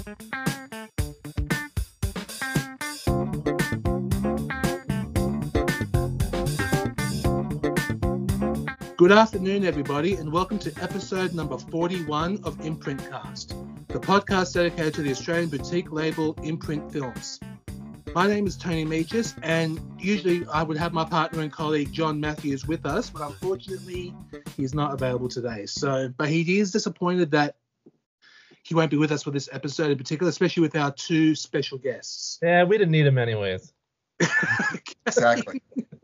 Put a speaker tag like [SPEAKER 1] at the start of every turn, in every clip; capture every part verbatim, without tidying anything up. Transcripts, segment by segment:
[SPEAKER 1] Good afternoon, everybody, and welcome to episode number forty-one of Imprintcast, the podcast dedicated to the Australian boutique label Imprint Films. My name is Tony Meachus, and usually I would have my partner and colleague John Matthews with us, but unfortunately he's not available today. So, but he is disappointed that he won't be with us for this episode in particular, especially with our two special guests.
[SPEAKER 2] Yeah, we didn't need him anyways.
[SPEAKER 3] Exactly.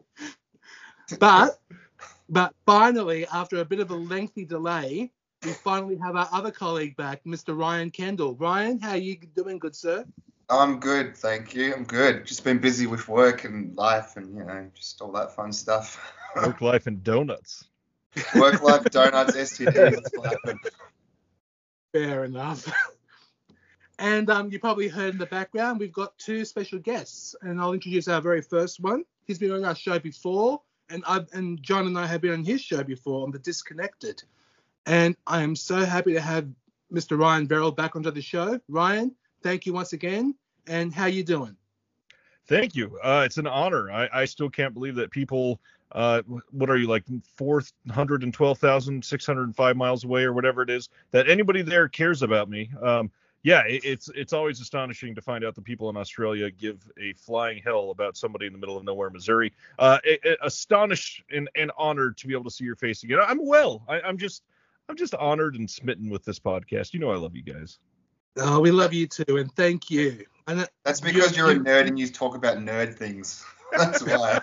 [SPEAKER 1] But But finally, after a bit of a lengthy delay, we finally have our other colleague back, Mister Ryan Kendall. Ryan, how are you doing, good sir?
[SPEAKER 3] I'm good, thank you. I'm good. Just been busy with work and life and, you know, just all that fun stuff.
[SPEAKER 4] Work, life, and donuts.
[SPEAKER 3] Work, life, donuts, S T Ds. That's what happened.
[SPEAKER 1] Fair enough. And um, you probably heard in the background, we've got two special guests. And I'll introduce our very first one. He's been on our show before. And I and John and I have been on his show before on The Disconnected. And I am so happy to have Mister Ryan Verrill back onto the show. Ryan, thank you once again. And how you doing?
[SPEAKER 4] Thank you. Uh, it's an honor. I, I still can't believe that people, uh, what are you, like four hundred twelve thousand six hundred five miles away or whatever it is, that anybody there cares about me. Um, yeah, it, it's it's always astonishing to find out that people in Australia give a flying hell about somebody in the middle of nowhere, Missouri. Uh, it, it, astonished and, and honored to be able to see your face again. I'm well. I, I'm just I'm just honored and smitten with this podcast. You know I love you guys.
[SPEAKER 1] Oh, we love you too, and thank you. And
[SPEAKER 3] that's because you're, you're a nerd and you talk about nerd things. That's why.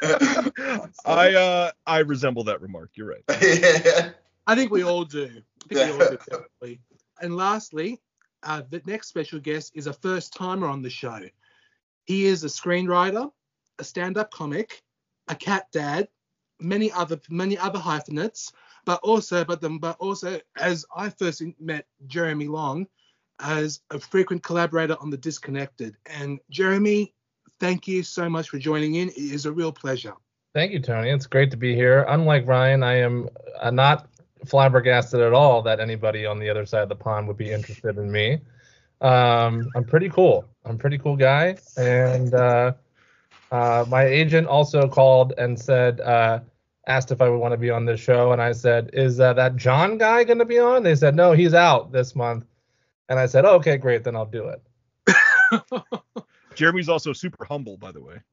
[SPEAKER 4] I uh I resemble that remark. You're right.
[SPEAKER 3] Yeah.
[SPEAKER 1] I think we all do. I think we all do, definitely. And lastly, Uh, the next special guest is a first-timer on the show. He is a screenwriter, a stand-up comic, a cat dad, many other many other hyphenates, but also but them but also as I first met Jeremy Long as a frequent collaborator on The Disconnected. And Jeremy, thank you so much for joining in. It is a real pleasure.
[SPEAKER 2] Thank you, Tony. It's great to be here. Unlike Ryan, I am uh, not flabbergasted at all that anybody on the other side of the pond would be interested in me. Um, I'm pretty cool. I'm a pretty cool guy. And uh, uh, my agent also called and said, uh, asked if I would want to be on this show. And I said, is uh, that John guy going to be on? They said, no, he's out this month. And I said, oh, okay, great. Then I'll do it.
[SPEAKER 4] Jeremy's also super humble, by the way.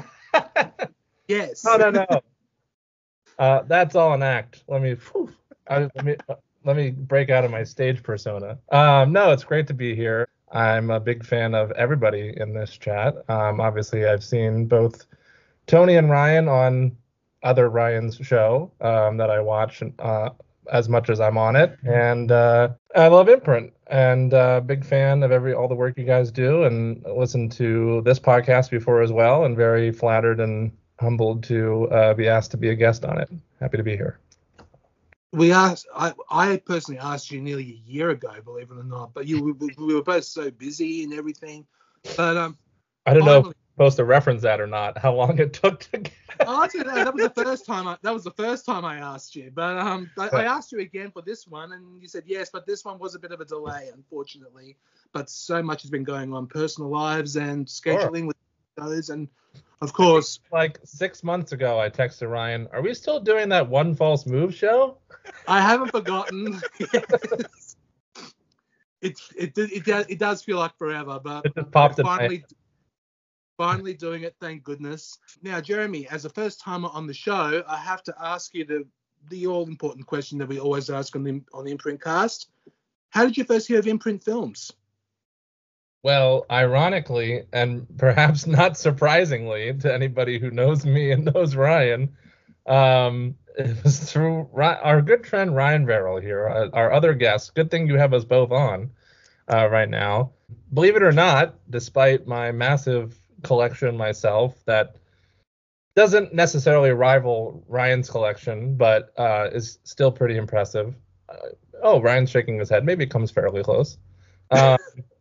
[SPEAKER 1] Yes.
[SPEAKER 2] No, no, no. Uh, that's all an act. Let me... Whew. I, let me let me break out of my stage persona. Um, no, it's great to be here. I'm a big fan of everybody in this chat. Um, obviously, I've seen both Tony and Ryan on other Ryan's show um, that I watch uh, as much as I'm on it, and uh, I love Imprint and uh, big fan of every all the work you guys do, and listened to this podcast before as well, and very flattered and humbled to uh, be asked to be a guest on it. Happy to be here.
[SPEAKER 1] We asked. I, I personally asked you nearly a year ago, believe it or not. But you, we, we were both so busy and everything. But um,
[SPEAKER 2] I don't
[SPEAKER 1] finally,
[SPEAKER 2] know if you're supposed to reference that or not. How long it took to get.
[SPEAKER 1] Oh, actually, no, that was the first time. I, that was the first time I asked you. But um, I, I asked you again for this one, and you said yes. But this one was a bit of a delay, unfortunately. But so much has been going on, personal lives and scheduling sure. with shows, and of course,
[SPEAKER 2] like six months ago, I texted Ryan, "Are we still doing that One False Move show?"
[SPEAKER 1] I haven't forgotten. Yes. It's it it does it does feel like forever, but
[SPEAKER 2] it just popped in
[SPEAKER 1] finally finally doing it. Thank goodness. Now, Jeremy, as a first timer on the show, I have to ask you the the all important question that we always ask on the on the Imprint cast. How did you first hear of Imprint Films?
[SPEAKER 2] Well, ironically, and perhaps not surprisingly to anybody who knows me and knows Ryan, um, it was through our good friend Ryan Verrill here, our other guest. Good thing you have us both on uh, right now. Believe it or not, despite my massive collection myself that doesn't necessarily rival Ryan's collection, but uh, is still pretty impressive. Uh, oh, Ryan's shaking his head. Maybe it comes fairly close. Um,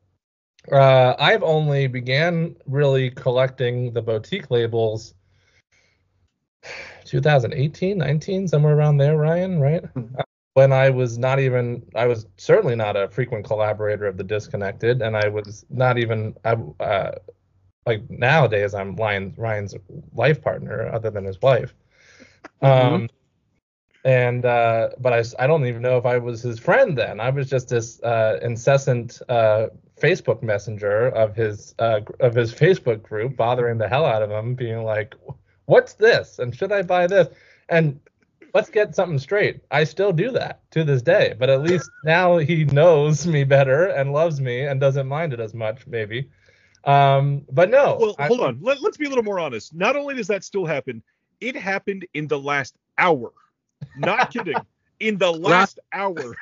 [SPEAKER 2] Uh, I've only began really collecting the boutique labels twenty eighteen, nineteen, somewhere around there, Ryan, right? when I was not even, I was certainly not a frequent collaborator of The Disconnected, and I was not even, I, uh, like nowadays I'm Ryan, Ryan's life partner other than his wife.
[SPEAKER 1] Mm-hmm.
[SPEAKER 2] Um, and, uh, but I, I don't even know if I was his friend then. I was just this uh, incessant uh, Facebook messenger of his, uh, of his Facebook group, bothering the hell out of him, being like, what's this? And should I buy this? And let's get something straight. I still do that to this day, but at least now he knows me better and loves me and doesn't mind it as much, maybe. Um, but no.
[SPEAKER 4] Well,
[SPEAKER 2] I,
[SPEAKER 4] hold on. Let, let's be a little more honest. Not only does that still happen, it happened in the last hour. Not kidding. In the last hour.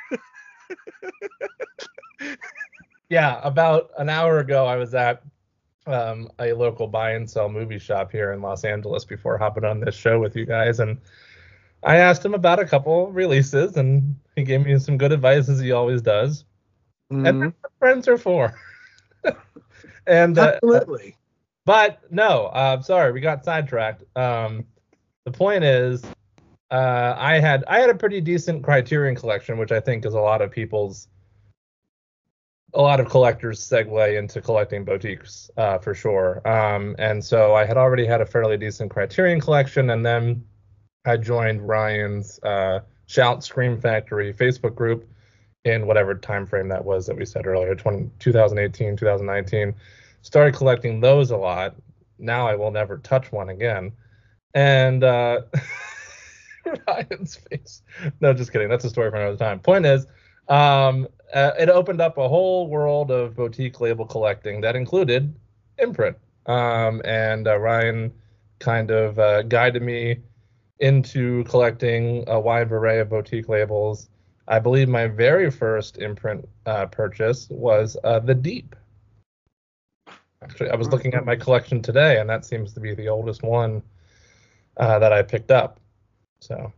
[SPEAKER 2] Yeah, about an hour ago, I was at um, a local buy and sell movie shop here in Los Angeles before hopping on this show with you guys, and I asked him about a couple releases, and he gave me some good advice, as he always does.
[SPEAKER 1] Mm-hmm.
[SPEAKER 2] And that's what friends are for. and uh,
[SPEAKER 1] Absolutely.
[SPEAKER 2] But no, uh, I'm sorry, we got sidetracked. Um, the point is, uh, I had I had a pretty decent Criterion collection, which I think is a lot of people's, a lot of collectors segue into collecting boutiques uh, for sure. Um, and so I had already had a fairly decent Criterion collection, and then I joined Ryan's uh, Shout Scream Factory Facebook group in whatever time frame that was that we said earlier, twenty, twenty eighteen, twenty nineteen. Started collecting those a lot. Now I will never touch one again. And uh, Ryan's face. No, just kidding. That's a story for another time. Point is, um, uh, it opened up a whole world of boutique label collecting that included imprint. Um, and uh, Ryan kind of uh, guided me into collecting a wide array of boutique labels. I believe my very first imprint uh, purchase was uh, The Deep. Actually, I was looking at my collection today, and that seems to be the oldest one uh, that I picked up. So,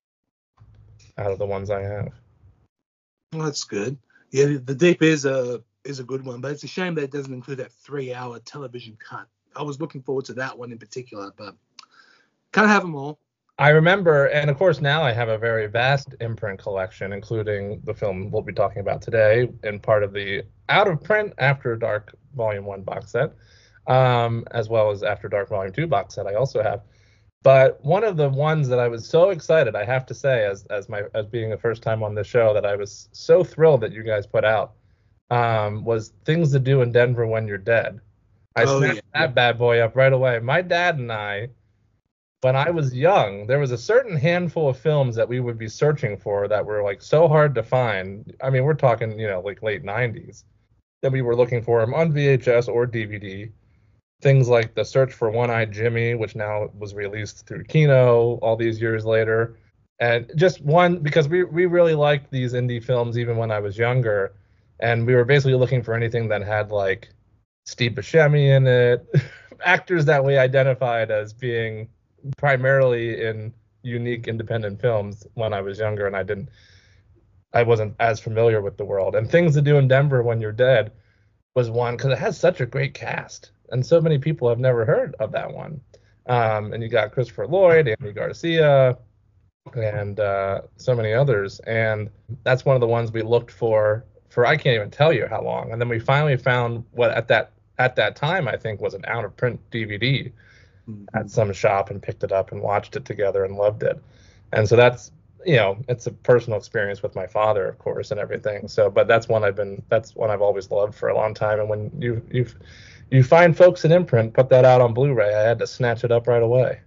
[SPEAKER 2] out of the ones I have.
[SPEAKER 1] Well, that's good. Yeah, The Deep is a is a good one, but it's a shame that it doesn't include that three-hour television cut. I was looking forward to that one in particular, but can't have them all.
[SPEAKER 2] I remember, and of course now I have a very vast imprint collection, including the film we'll be talking about today, and part of the Out of Print After Dark Volume one box set, um, as well as After Dark Volume two box set I also have. But one of the ones that I was so excited, I have to say, as as my as being the first time on this show, that I was so thrilled that you guys put out, um, was Things to Do in Denver When You're Dead. I
[SPEAKER 1] Oh,
[SPEAKER 2] snapped
[SPEAKER 1] yeah.
[SPEAKER 2] that bad boy up right away. My dad and I, when I was young, there was a certain handful of films that we would be searching for that were like so hard to find. I mean, we're talking, you know, like late nineties, that we were looking for them on V H S or D V D. Things like The Search for One-Eyed Jimmy, which now was released through Kino all these years later. And just one, because we, we really liked these indie films even when I was younger. And we were basically looking for anything that had like Steve Buscemi in it, actors that we identified as being primarily in unique independent films when I was younger, and I didn't, I wasn't as familiar with the world. And Things to Do in Denver When You're Dead was one because it has such a great cast, and so many people have never heard of that one. Um, and you got Christopher Lloyd, Andy Garcia, and uh, so many others. And that's one of the ones we looked for for I can't even tell you how long. And then we finally found what at that at that time I think was an out of print D V D at some shop, and picked it up and watched it together and loved it. And so that's, you know, it's a personal experience with my father, of course, and everything. So, but that's one I've been, that's one I've always loved for a long time. And when you you you find folks in imprint put that out on Blu-ray, I had to snatch it up right away.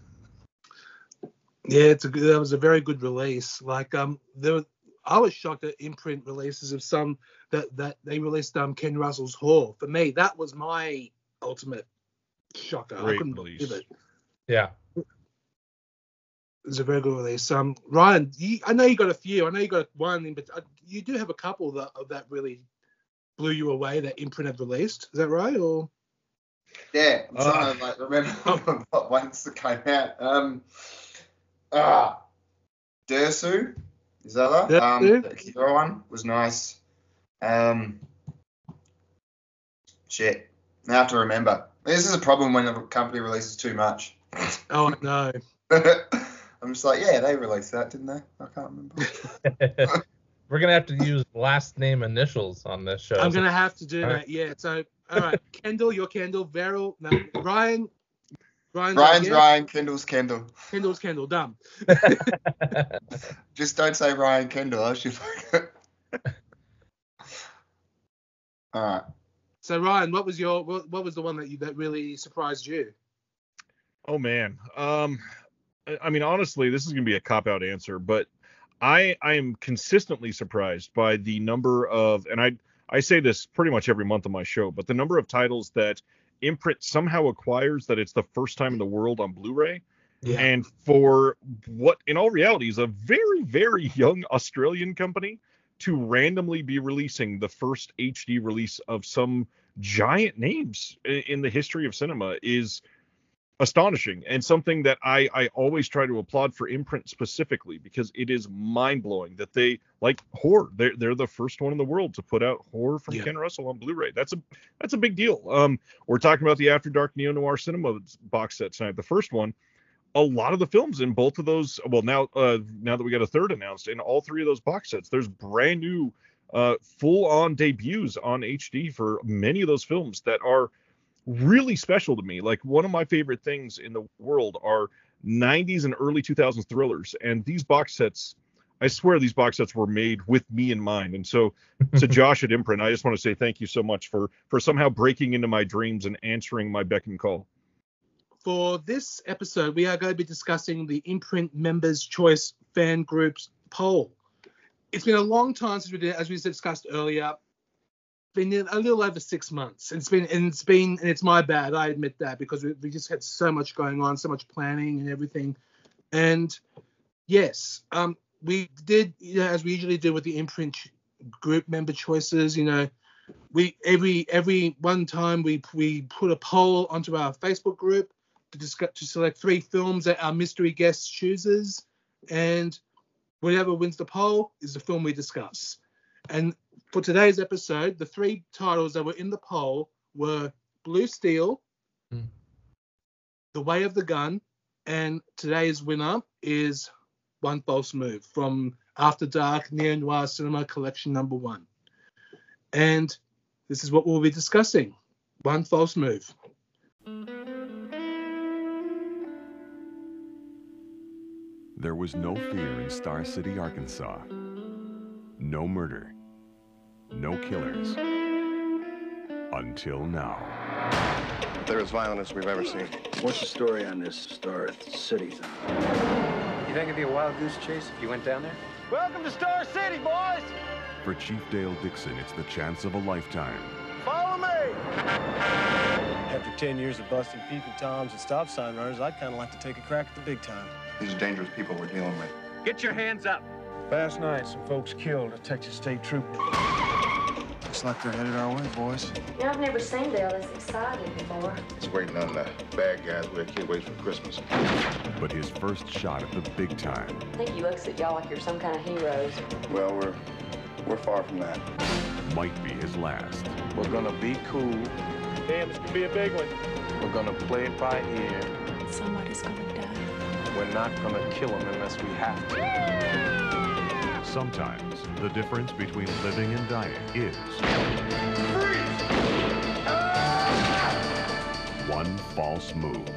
[SPEAKER 1] Yeah, it's a good, that was a very good release. Like um, there was, I was shocked at imprint releases of some that that they released um Ken Russell's Whore. For me, that was my ultimate shocker.
[SPEAKER 4] Great
[SPEAKER 1] I couldn't
[SPEAKER 4] release.
[SPEAKER 1] believe it.
[SPEAKER 2] Yeah.
[SPEAKER 1] It was a very good release. Um, Ryan, you, I know you got a few. I know you got one, but you do have a couple that that really blew you away that imprint had released. Is that right? Or
[SPEAKER 3] Yeah, I'm
[SPEAKER 4] Uh,
[SPEAKER 3] trying to like remember what ones that came out. Um, ah, Dersu, is that that? Um,
[SPEAKER 1] Dersu?
[SPEAKER 3] the Akira one was nice. Um, shit, I have to remember. This is a problem when a company releases too much.
[SPEAKER 1] oh no,
[SPEAKER 3] I I'm just like, yeah, they released that, didn't they? I can't remember.
[SPEAKER 2] We're gonna have to use last name initials on this show.
[SPEAKER 1] I'm
[SPEAKER 2] so-
[SPEAKER 1] gonna have to do
[SPEAKER 2] All
[SPEAKER 1] that.
[SPEAKER 2] right.
[SPEAKER 1] Yeah. So, all right, Kendall, you're Kendall. Veryl, no, Ryan. Ryan's
[SPEAKER 3] Ryan's
[SPEAKER 1] yeah.
[SPEAKER 3] Ryan, Kendall's Kendall.
[SPEAKER 1] Kendall's Kendall. Dumb.
[SPEAKER 3] Just don't say Ryan Kendall. I should. All right.
[SPEAKER 1] So, Ryan, what was your what, what was the one that you that really surprised you?
[SPEAKER 4] Oh man. Um, I- I mean, honestly, this is gonna be a cop out answer, but I I am consistently surprised by the number of, and I I say this pretty much every month on my show, but the number of titles that Imprint somehow acquires that it's the first time in the world on Blu-ray.
[SPEAKER 1] Yeah.
[SPEAKER 4] And for what in all reality is a very, very young Australian company to randomly be releasing the first H D release of some giant names i- in the history of cinema is astonishing, and something that I, I always try to applaud for Imprint specifically, because it is mind-blowing that they, like horror, they're, they're the first one in the world to put out horror from
[SPEAKER 1] Yeah.
[SPEAKER 4] Ken Russell on Blu-ray. That's a that's a big deal. Um, we're talking about the After Dark Neo Noir Cinema box set tonight. The first one, a lot of the films in both of those, well, now uh, now that we got a third announced, in all three of those box sets, there's brand new uh, full-on debuts on H D for many of those films that are really special to me. Like, one of my favorite things in the world are nineties and early two thousands thrillers, and these box sets, I swear these box sets were made with me in mind. And so to Josh at Imprint, I just want to say thank you so much for for somehow breaking into my dreams and answering my beck and call.
[SPEAKER 1] For this episode, we are going to be discussing the Imprint Members' Choice Fan Groups poll. It's been a long time since we did it, as we discussed earlier. Been a little over six months. It's been, and it's been, and it's my bad. I admit that, because we, we just had so much going on, so much planning and everything. And yes, um, we did, you know, as we usually do with the Imprint group member choices. You know, we every every one time we we put a poll onto our Facebook group to discuss, to select three films that our mystery guest chooses, and whatever wins the poll is the film we discuss. And for today's episode, the three titles that were in the poll were Blue Steel,
[SPEAKER 2] Mm.
[SPEAKER 1] The Way of the Gun, and today's winner is One False Move from After Dark Neo Noir Cinema Collection Number One. And this is what we'll be discussing. One False Move.
[SPEAKER 5] There was no fear in Star City, Arkansas. No murder. No killers. Until now.
[SPEAKER 6] They're as violent as we've ever seen.
[SPEAKER 7] What's the story on this Star City thing?
[SPEAKER 8] You think it'd be a wild goose chase if you went down there?
[SPEAKER 9] Welcome to Star City, boys!
[SPEAKER 5] For Chief Dale Dixon, it's the chance of a lifetime.
[SPEAKER 9] Follow me!
[SPEAKER 10] After ten years of busting peeping toms and stop sign runners, I'd kind of like to take a crack at the big time.
[SPEAKER 6] These are dangerous people we're dealing with.
[SPEAKER 8] Get your hands up.
[SPEAKER 10] Last night, some folks killed a Texas state trooper. Looks like they're headed our way, boys.
[SPEAKER 11] You know, I've never seen Dale this excited before.
[SPEAKER 6] It's waiting on the bad guys where a kid waits for Christmas.
[SPEAKER 5] But his first shot at the big time
[SPEAKER 11] I think he looks at y'all like you're some kind of heroes.
[SPEAKER 6] Well, we're we're far from that.
[SPEAKER 5] might be his last.
[SPEAKER 12] We're gonna be cool.
[SPEAKER 10] Damn, this could be a big one.
[SPEAKER 12] We're gonna play it by ear.
[SPEAKER 11] Somebody's gonna die.
[SPEAKER 12] We're not gonna kill him unless we have to.
[SPEAKER 5] Sometimes the difference between living and dying is one false move.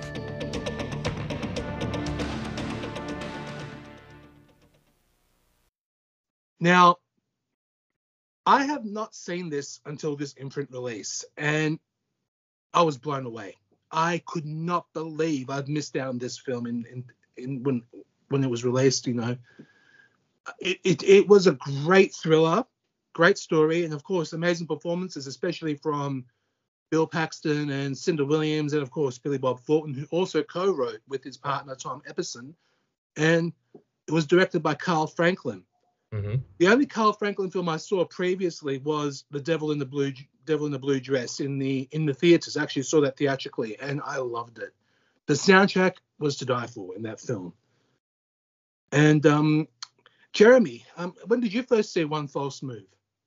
[SPEAKER 1] Now, I have not seen this until this imprint release, and I was blown away. I could not believe I'd missed out on this film in, in, in when when it was released. You know, it, it it was a great thriller, great story, and of course, amazing performances, especially from Bill Paxton and Cinda Williams, and of course Billy Bob Thornton, who also co-wrote with his partner Tom Epperson. And it was directed by Carl Franklin.
[SPEAKER 2] Mm-hmm.
[SPEAKER 1] The only Carl Franklin film I saw previously was The Devil in the Blue Devil in the Blue Dress in the in the theaters. I actually saw that theatrically, and I loved it. The soundtrack was to die for in that film. And um, Jeremy, um, when did you first see One False Move?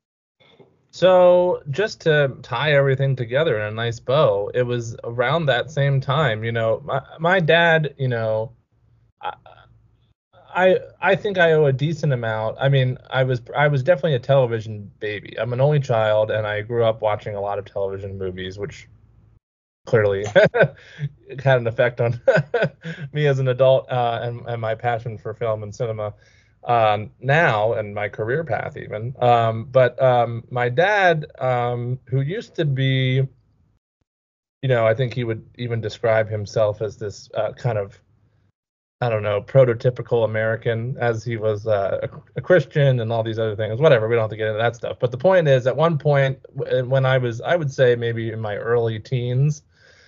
[SPEAKER 2] So just to tie everything together in a nice bow, it was around that same time. You know, my my dad, you know, I, I I think I owe a decent amount. I mean, I was I was definitely a television baby. I'm an only child, and I grew up watching a lot of television movies, which clearly had an effect on me as an adult uh, and, and my passion for film and cinema um, now, and my career path even. Um, but um, my dad, um, who used to be, you know, I think he would even describe himself as this uh, kind of, I don't know, prototypical American, as he was uh, a, a Christian and all these other things. Whatever, we don't have to get into that stuff. But the point is, at one point, when I was, I would say maybe in my early teens,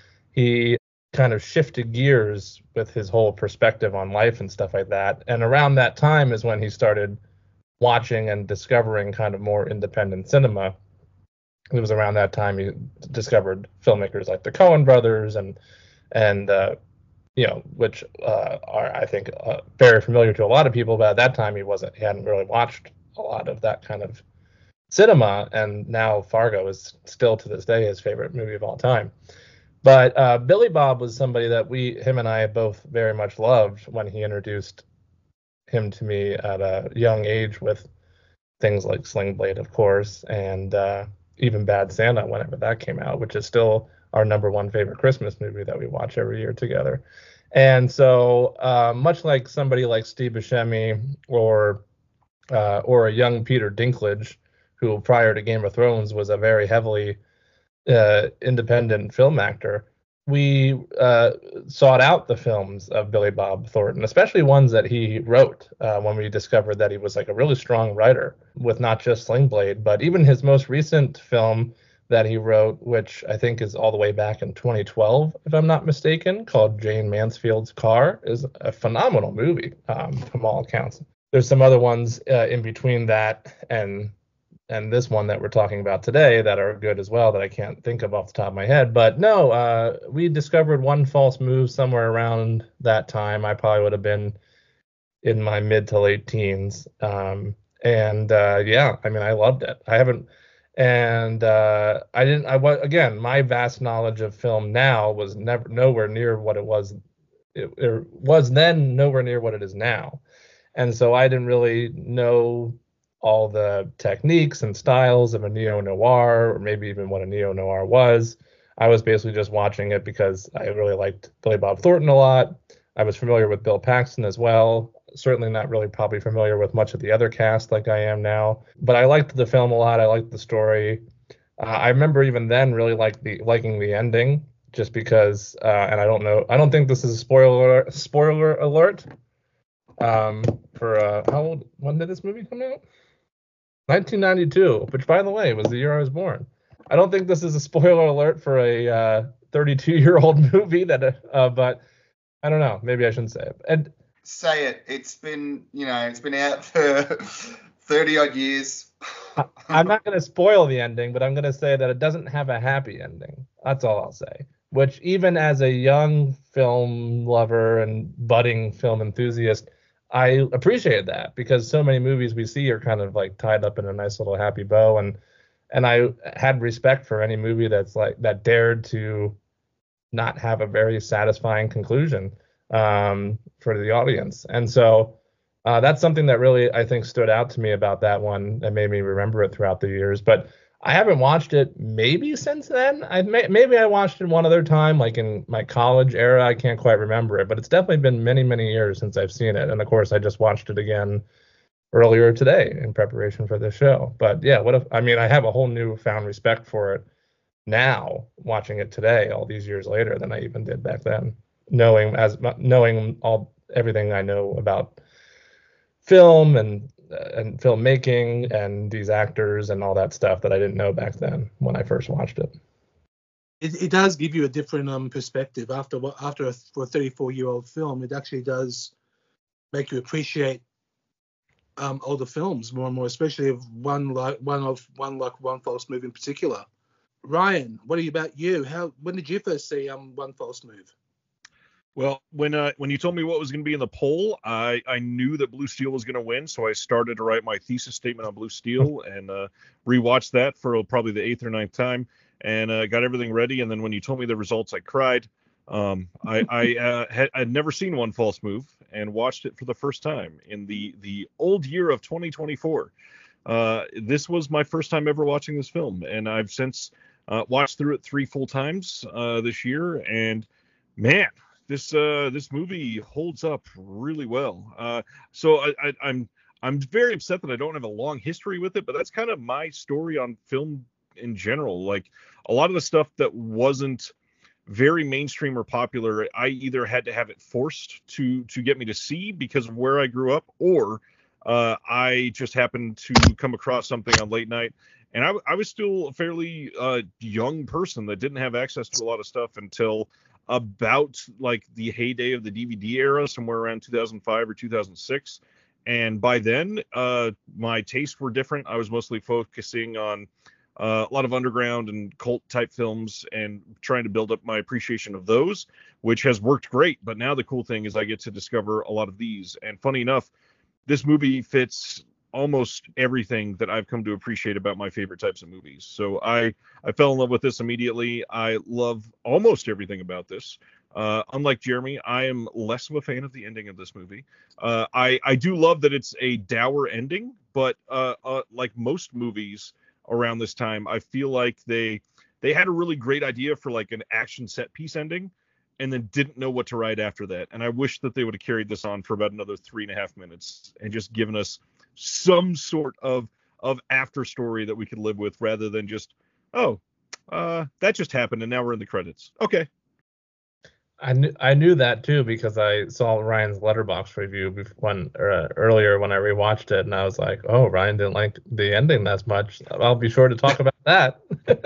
[SPEAKER 2] he kind of shifted gears with his whole perspective on life and stuff like that. And around that time is when he started watching and discovering kind of more independent cinema. It was around that time he discovered filmmakers like the Coen brothers and, and uh, you know, which uh, are, I think, uh, very familiar to a lot of people. But at that time, he wasn't, he hadn't really watched a lot of that kind of cinema. And now Fargo is still to this day his favorite movie of all time. But uh, Billy Bob was somebody that we, him and I both very much loved when he introduced him to me at a young age with things like Sling Blade, of course, and uh, even Bad Santa whenever that came out, which is still our number one favorite Christmas movie that we watch every year together. And so uh, much like somebody like Steve Buscemi or uh, or a young Peter Dinklage, who prior to Game of Thrones was a very heavily uh, independent film actor, we uh, sought out the films of Billy Bob Thornton, especially ones that he wrote uh, when we discovered that he was like a really strong writer with not just Sling Blade, but even his most recent film that he wrote, which I think is all the way back in twenty twelve, if I'm not mistaken, called Jane Mansfield's Car, is a phenomenal movie um, from all accounts. There's some other ones uh, in between that and and this one that we're talking about today that are good as well that I can't think of off the top of my head. But no, uh, we discovered One False Move somewhere around that time. I probably would have been in my mid to late teens. Um, and uh, yeah, I mean, I loved it. I haven't, and uh, I didn't, I was, again, my vast knowledge of film now was never, nowhere near what it was. It, it was then nowhere near what it is now. And so I didn't really know all the techniques and styles of a neo-noir, or maybe even what a neo-noir was. I was basically just watching it because I really liked Billy Bob Thornton a lot. I was familiar with Bill Paxton as well. Certainly not really probably familiar with much of the other cast like I am now. But I liked the film a lot. I liked the story. Uh, I remember even then really like the liking the ending, just because, uh, and I don't know, I don't think this is a spoiler spoiler alert. Um, for uh, how old, when did this movie come out? nineteen ninety-two, which, by the way, was the year I was born. I don't think this is a spoiler alert for a uh, thirty-two-year-old movie, that, uh, but I don't know. Maybe I shouldn't say it. And
[SPEAKER 3] say it. It's been, you know, it's been out for thirty odd years.
[SPEAKER 2] I, I'm not going to spoil the ending, but I'm going to say that it doesn't have a happy ending. That's all I'll say. Which, even as a young film lover and budding film enthusiast, I appreciated that, because so many movies we see are kind of like tied up in a nice little happy bow, and and I had respect for any movie that's like that dared to not have a very satisfying conclusion um, for the audience. And so uh, that's something that really, I think, stood out to me about that one and made me remember it throughout the years. But I haven't watched it maybe since then. I may, maybe I watched it one other time, like in my college era. I can't quite remember it, but it's definitely been many, many years since I've seen it. And of course, I just watched it again earlier today in preparation for this show. But yeah, what if, I mean, I have a whole newfound respect for it now, watching it today, all these years later, than I even did back then, knowing as knowing all everything I know about film and and filmmaking and these actors and all that stuff that I didn't know back then when I first watched it.
[SPEAKER 1] It, it does give you a different um perspective after after a, for a thirty-four year old film. It actually does make you appreciate um older films more and more, especially if one like one of one like One False Move in particular. Ryan, what are you about you? How when did you first see um One False Move?
[SPEAKER 4] Well, when uh, when you told me what was going to be in the poll, I, I knew that Blue Steel was going to win, so I started to write my thesis statement on Blue Steel and uh, rewatched that for probably the eighth or ninth time, and uh, got everything ready. And then when you told me the results, I cried. Um, I I uh, had I'd never seen One False Move and watched it for the first time in the the old year of twenty twenty-four. Uh, this was my first time ever watching this film, and I've since uh, watched through it three full times uh, this year. And man, this uh, this movie holds up really well. Uh, so I, I, I'm I'm very upset that I don't have a long history with it, but that's kind of my story on film in general. Like a lot of the stuff that wasn't very mainstream or popular, I either had to have it forced to to get me to see because of where I grew up, or uh, I just happened to come across something on late night. And I, I was still a fairly uh, young person that didn't have access to a lot of stuff until about like the heyday of the D V D era, somewhere around two thousand five or two thousand six. And by then, uh, my tastes were different. I was mostly focusing on uh, a lot of underground and cult type films and trying to build up my appreciation of those, which has worked great. But now the cool thing is I get to discover a lot of these. And funny enough, this movie fits almost everything that I've come to appreciate about my favorite types of movies. So I, I fell in love with this immediately. I love almost everything about this. Uh, unlike Jeremy, I am less of a fan of the ending of this movie. Uh, I, I do love that it's a dour ending, but uh, uh, like most movies around this time, I feel like they they had a really great idea for like an action set piece ending, and then didn't know what to write after that. And I wish that they would have carried this on for about another three and a half minutes and just given us some sort of of after story that we could live with, rather than just, oh, uh, that just happened and now we're in the credits. Okay.
[SPEAKER 2] I knew I knew that too because I saw Ryan's Letterboxd review before, when uh, earlier when I rewatched it, and I was like, "Oh, Ryan didn't like the ending that much. I'll be sure to talk about that."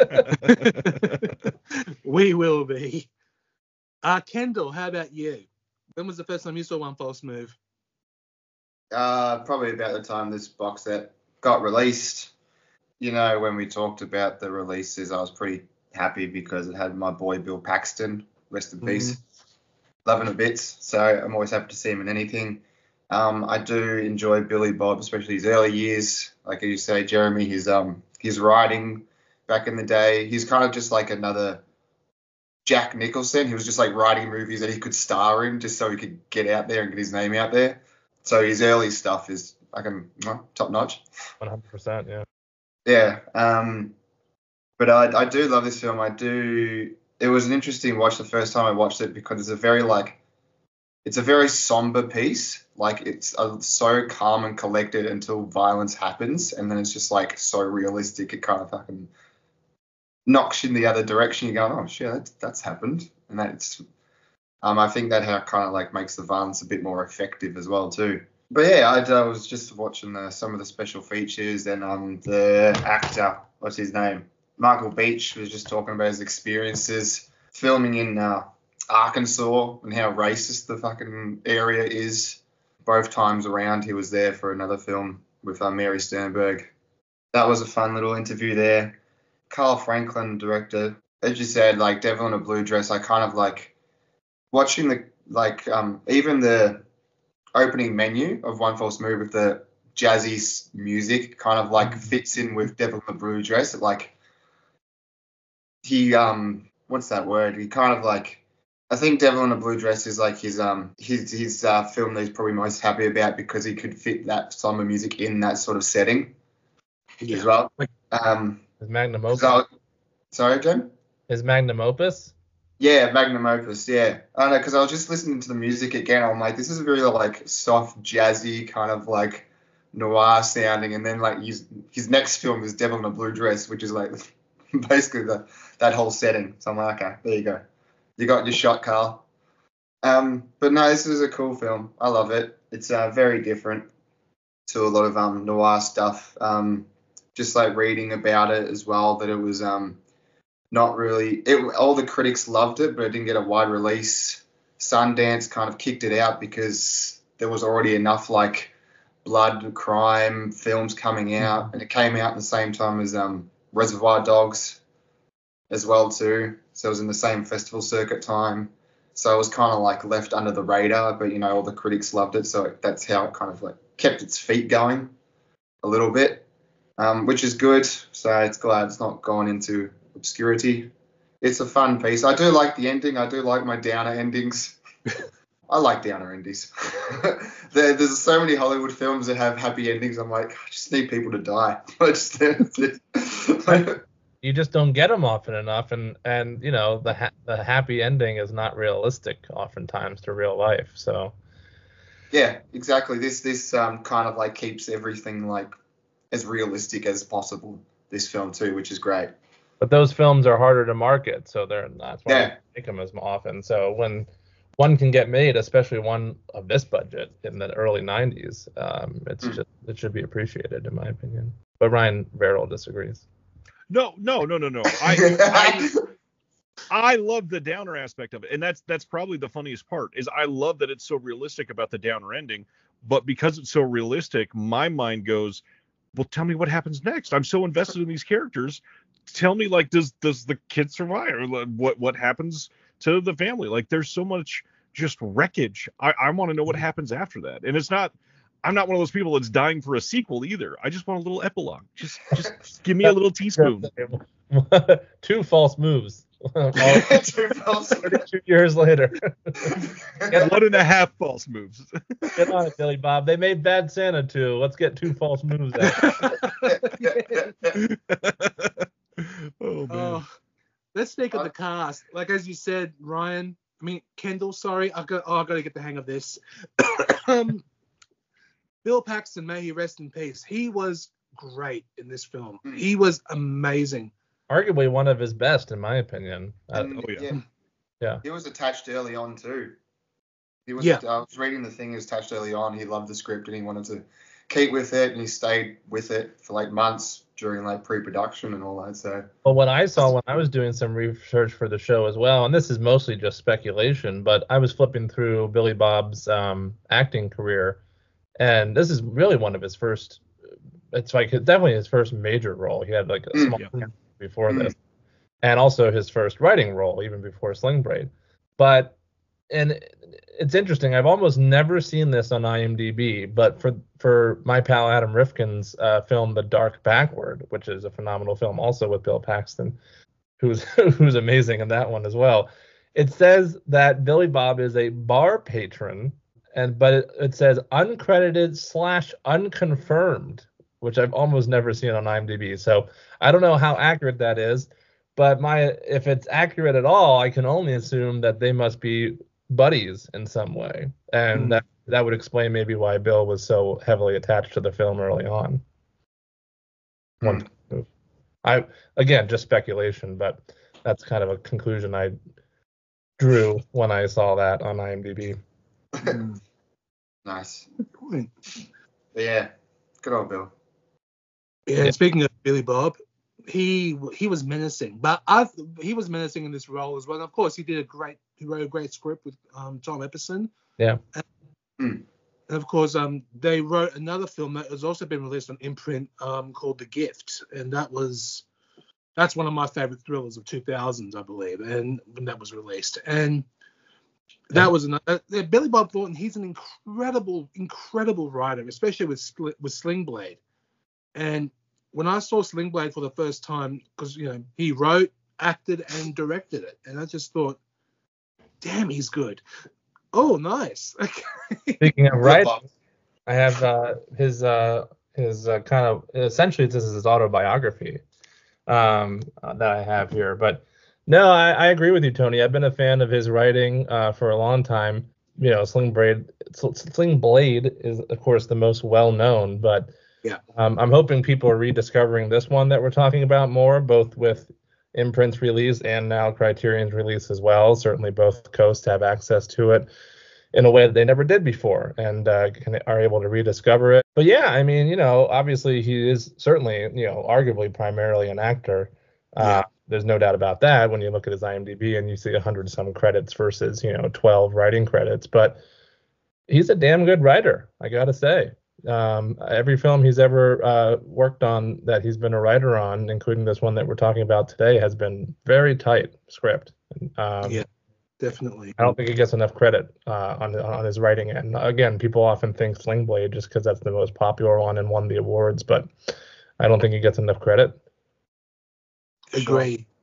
[SPEAKER 1] We will be. Uh, Kendall, how about you? When was the first time you saw One False Move?
[SPEAKER 3] Uh, probably about the time this box set got released. You know, when we talked about the releases, I was pretty happy because it had my boy Bill Paxton. Rest in peace. Mm-hmm. Loving it bits. So I'm always happy to see him in anything. Um, I do enjoy Billy Bob, especially his early years. Like you say, Jeremy, his um his writing back in the day. He's kind of just like another Jack Nicholson. He was just like writing movies that he could star in just so he could get out there and get his name out there. So his early stuff is like um, top notch.
[SPEAKER 2] one hundred percent, yeah.
[SPEAKER 3] Yeah. Um, but I, I do love this film. I do. It was an interesting watch the first time I watched it because it's a very like, it's a very somber piece. Like it's uh, so calm and collected until violence happens, and then it's just like so realistic. It kind of fucking knocks you in the other direction. You go, oh shit, that's, that's happened, and that's. Um, I think that how kind of like makes the violence a bit more effective as well too. But yeah, I, I was just watching the, some of the special features, and um the actor, what's his name? Michael Beach was just talking about his experiences filming in uh, Arkansas and how racist the fucking area is. Both times around, he was there for another film with uh, Mary Sternberg. That was a fun little interview there. Carl Franklin, director, as you said, like Devil in a Blue Dress. I kind of like watching the like um even the opening menu of One False Move with the jazzy music kind of like fits in with Devil in a Blue Dress. It like he um what's that word? He kind of like I think Devil in a Blue Dress is like his um his his uh, film that he's probably most happy about because he could fit that somber music in that sort of setting yeah. as well. Um,
[SPEAKER 2] his magnum opus.
[SPEAKER 3] So, sorry, Jim.
[SPEAKER 2] His magnum opus.
[SPEAKER 3] Yeah, magnum opus. Yeah, I know because I was just listening to the music again. I'm like, this is very like soft, jazzy kind of like noir sounding, and then like his his next film is Devil in a Blue Dress, which is like basically the that whole setting. So I'm like, okay, there you go. You got your shot, Carl. Um, but no, this is a cool film. I love it. It's uh, very different to a lot of um, noir stuff. Um, just like reading about it as well, that it was um, not really. It, all the critics loved it, but it didn't get a wide release. Sundance kind of kicked it out because there was already enough like blood, crime films coming out, and it came out at the same time as um, Reservoir Dogs as well too. So it was in the same festival circuit time. So it was kind of like left under the radar, but you know, all the critics loved it. So that's how it kind of like kept its feet going a little bit, um, which is good. So it's glad it's not gone into obscurity. it's a fun piece. I do like the ending. I do like my downer endings. I like downer endings. there, there's so many Hollywood films that have happy endings. I'm like, I just need people to die. I just,
[SPEAKER 2] you just don't get them often enough, and and you know the ha- the happy ending is not realistic oftentimes to real life. So
[SPEAKER 3] yeah, exactly. This this um kind of like keeps everything like as realistic as possible. This film too, which is great.
[SPEAKER 2] But those films are harder to market, so they're that's why
[SPEAKER 3] yeah.
[SPEAKER 2] they make them as often. So when one can get made, especially one of this budget in the early nineties, um, it's mm. just it should be appreciated in my opinion. But Ryan Verrill disagrees.
[SPEAKER 4] No, no, no, no, no. I, I I love the downer aspect of it, and that's that's probably the funniest part. Is I love that it's so realistic about the downer ending, but because it's so realistic, my mind goes, well, tell me what happens next. I'm so invested in these characters. Tell me, like, does does the kid survive? Or what what happens to the family? Like, there's so much just wreckage. I, I want to know what happens after that. And it's not. I'm not one of those people that's dying for a sequel either. I just want a little epilogue. Just just, just give me a little teaspoon.
[SPEAKER 2] Two false moves.
[SPEAKER 3] Two false
[SPEAKER 2] Two years later.
[SPEAKER 4] One and a half false moves.
[SPEAKER 2] Get on it, Billy Bob. They made Bad Santa too. Let's get two false moves out.
[SPEAKER 4] Oh, man.
[SPEAKER 1] Oh, let's think of the cast. Like, as you said, Ryan, I mean, Kendall, sorry. I've got, oh, I've got to get the hang of this. um, Bill Paxton, may he rest in peace. He was great in this film. He was amazing.
[SPEAKER 2] Arguably one of his best, in my opinion.
[SPEAKER 3] And,
[SPEAKER 2] uh,
[SPEAKER 3] oh, yeah.
[SPEAKER 2] yeah. Yeah.
[SPEAKER 3] He was attached early on, too. He was.
[SPEAKER 1] Yeah.
[SPEAKER 3] I was reading the thing. He was attached early on. He loved the script and he wanted to keep with it, and he stayed with it for like months during like pre-production and all that. So.
[SPEAKER 2] Well, what I saw when I was doing some research for the show as well, and this is mostly just speculation, but I was flipping through Billy Bob's um, acting career, and this is really one of his first. It's like definitely his first major role. He had like a small
[SPEAKER 3] mm, yeah.
[SPEAKER 2] before
[SPEAKER 3] mm.
[SPEAKER 2] this, and also his first writing role even before Sling Blade. But and it's interesting. I've almost never seen this on IMDb, but for for my pal Adam Rifkin's uh, film The Dark Backward, which is a phenomenal film, also with Bill Paxton, who's who's amazing in that one as well. It says that Billy Bob is a bar patron, and but it, it says uncredited slash unconfirmed, which I've almost never seen on IMDb. So I don't know how accurate that is, but my if it's accurate at all, I can only assume that they must be buddies in some way, and mm. that that would explain maybe why Bill was so heavily attached to the film early on. Mm. One, I again just speculation, but that's kind of a conclusion I drew when I saw that on IMDb.
[SPEAKER 3] Nice.
[SPEAKER 1] Good point.
[SPEAKER 3] But yeah, good old Bill.
[SPEAKER 1] Yeah, and speaking of Billy Bob, he he was menacing, but I he was menacing in this role as well. And of course, he did a great he wrote a great script with um, Tom Epperson.
[SPEAKER 2] Yeah.
[SPEAKER 1] And,
[SPEAKER 3] mm.
[SPEAKER 1] and of course, um, they wrote another film that has also been released on imprint um, called The Gift, and that was that's one of my favorite thrillers of two thousands, I believe, and when that was released. And that yeah. was another. Uh, Billy Bob Thornton. He's an incredible, incredible writer, especially with with Sling Blade. And when I saw Sling Blade for the first time, because you know he wrote, acted, and directed it, and I just thought, damn, he's good. Oh, nice.
[SPEAKER 2] Speaking of writing, I have uh, his uh, his uh, kind of essentially this is his autobiography um, uh, that I have here. But no, I, I agree with you, Tony. I've been a fan of his writing uh, for a long time. You know, Sling Blade, Sling Blade is of course the most well known, but
[SPEAKER 1] yeah,
[SPEAKER 2] um, I'm hoping people are rediscovering this one that we're talking about more, both with Imprint's release and now Criterion's release as well. Certainly both coasts have access to it in a way that they never did before, and uh, can, are able to rediscover it. But yeah, I mean, you know, obviously he is certainly, you know, arguably primarily an actor. Uh, yeah. There's no doubt about that when you look at his IMDb and you see one hundred some credits versus, you know, twelve writing credits. But he's a damn good writer, I gotta say. Um, every film he's ever uh, worked on that he's been a writer on, including this one that we're talking about today, has been very tight script. Um,
[SPEAKER 1] yeah, definitely.
[SPEAKER 2] I don't think he gets enough credit uh, on on his writing end. Again, people often think Sling Blade just because that's the most popular one and won the awards, but I don't think he gets enough credit.
[SPEAKER 1] Agree.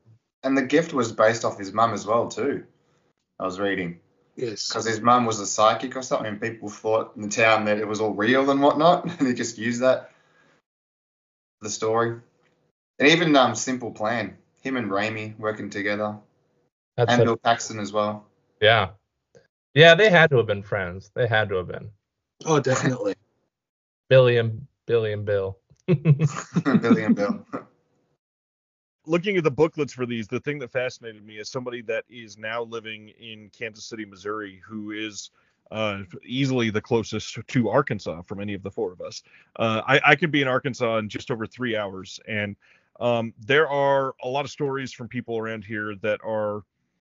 [SPEAKER 3] and the gift was based off his mum as well too. I was reading.
[SPEAKER 1] Yes.
[SPEAKER 3] Because his mum was a psychic or something, and people thought in the town that it was all real and whatnot, and he just used that for the story. And even um, Simple Plan, him and Raimi working together,
[SPEAKER 2] That's
[SPEAKER 3] and
[SPEAKER 2] a-
[SPEAKER 3] Bill Paxton as well.
[SPEAKER 2] Yeah. Yeah, they had to have been friends. They had to have been.
[SPEAKER 1] Oh, definitely.
[SPEAKER 2] Billy and Billy and Bill.
[SPEAKER 3] Billy and Bill.
[SPEAKER 4] Looking at the booklets for these, the thing that fascinated me is somebody that is now living in Kansas City, Missouri, who is uh, easily the closest to Arkansas from any of the four of us. Uh, I, I could be in Arkansas in just over three hours. And um, there are a lot of stories from people around here that are,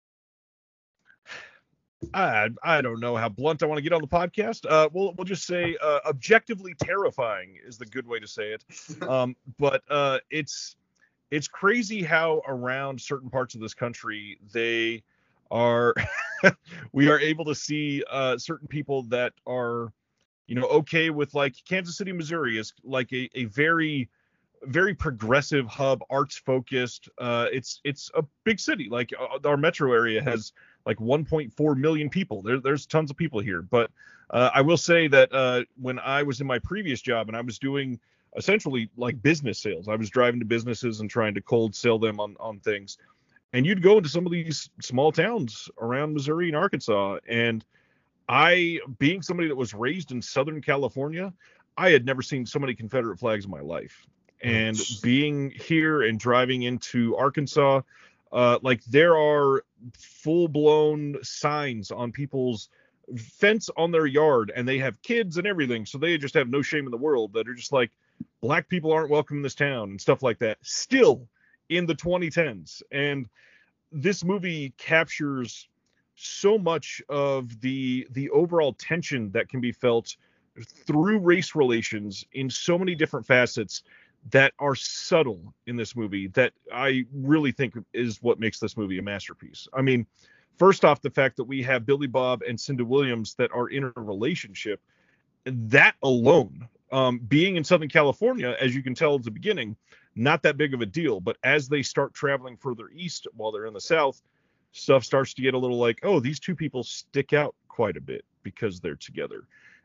[SPEAKER 4] I, I don't know how blunt I want to get on the podcast. Uh, we'll, we'll just say uh, objectively terrifying is the good way to say it. Um, but uh, it's, It's crazy how around certain parts of this country they are we are able to see uh, certain people that are, you know, okay with, like, Kansas City, Missouri is like a, a very, very progressive hub, arts focused. Uh, it's it's a big city. Like uh, our metro area has like one point four million people. There, there's tons of people here. But uh, I will say that uh, when I was in my previous job and I was doing essentially like business sales, I was driving to businesses and trying to cold sell them on, on things. And you'd go into some of these small towns around Missouri and Arkansas. And I, being somebody that was raised in Southern California, I had never seen so many Confederate flags in my life. And being here and driving into Arkansas, uh, like there are full blown signs on people's fence on their yard, and they have kids and everything. So they just have no shame in the world that are just like, black people aren't welcome in this town and stuff like that, still in the twenty tens. And this movie captures so much of the the overall tension that can be felt through race relations in so many different facets that are subtle in this movie that I really think is what makes this movie a masterpiece. I mean, first off, the fact that we have Billy Bob and Cinda Williams that are in a relationship, that alone, um, being in Southern California, as you can tell at the beginning, not that big of a deal. But as they start traveling further east while they're in the South, stuff starts to get a little like, oh, these two people stick out quite a bit because they're together.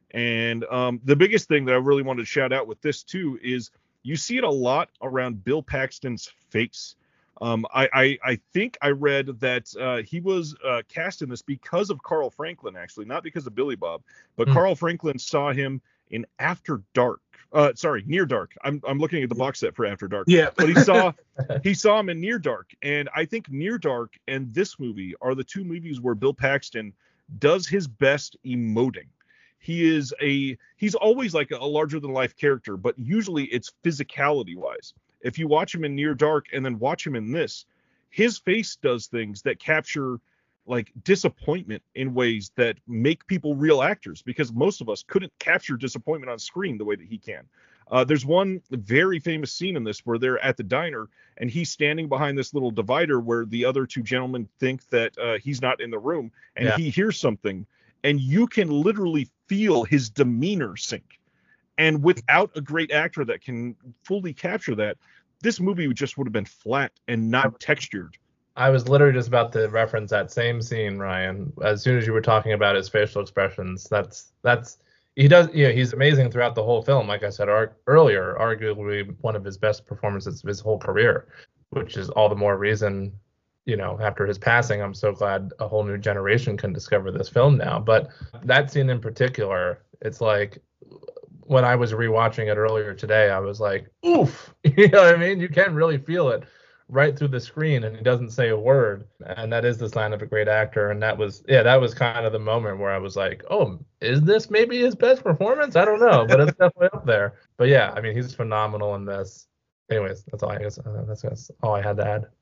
[SPEAKER 4] And um, the biggest thing that I really wanted to shout out with this too is you see it a lot around Bill Paxton's face. Um, I, I, I think I read that uh, he was uh, cast in this because of Carl Franklin, actually, not because of Billy Bob, but mm. Carl Franklin saw him in After Dark. Uh, sorry, Near Dark. I'm I'm looking at the box set for After Dark.
[SPEAKER 1] Yeah,
[SPEAKER 4] but he saw he saw him in Near Dark, and I think Near Dark and this movie are the two movies where Bill Paxton does his best emoting. He is a he's always like a, a larger than life character, but usually it's physicality wise. If you watch him in Near Dark and then watch him in this, his face does things that capture like disappointment in ways that make people real actors, because most of us couldn't capture disappointment on screen the way that he can. Uh, there's one very famous scene in this where they're at the diner and he's standing behind this little divider where the other two gentlemen think that uh, he's not in the room, and yeah. he hears something, and you can literally feel his demeanor sink. And without a great actor that can fully capture that, this movie just would have been flat and not textured.
[SPEAKER 2] I was literally just about to reference that same scene, Ryan. As soon as you were talking about his facial expressions, that's that's he does. You know, he's amazing throughout the whole film. Like I said ar- earlier, arguably one of his best performances of his whole career, which is all the more reason, you know, after his passing, I'm so glad a whole new generation can discover this film now. But that scene in particular, it's like, when I was rewatching it earlier today, I was like, oof, you know what I mean? You can really feel it right through the screen, and he doesn't say a word. And that is the sign of a great actor. And that was, yeah, that was kind of the moment where I was like, oh, is this maybe his best performance? I don't know, but it's definitely up there. But yeah, I mean, he's phenomenal in this. Anyways, that's all I guess. Uh, that's, that's all I had to add.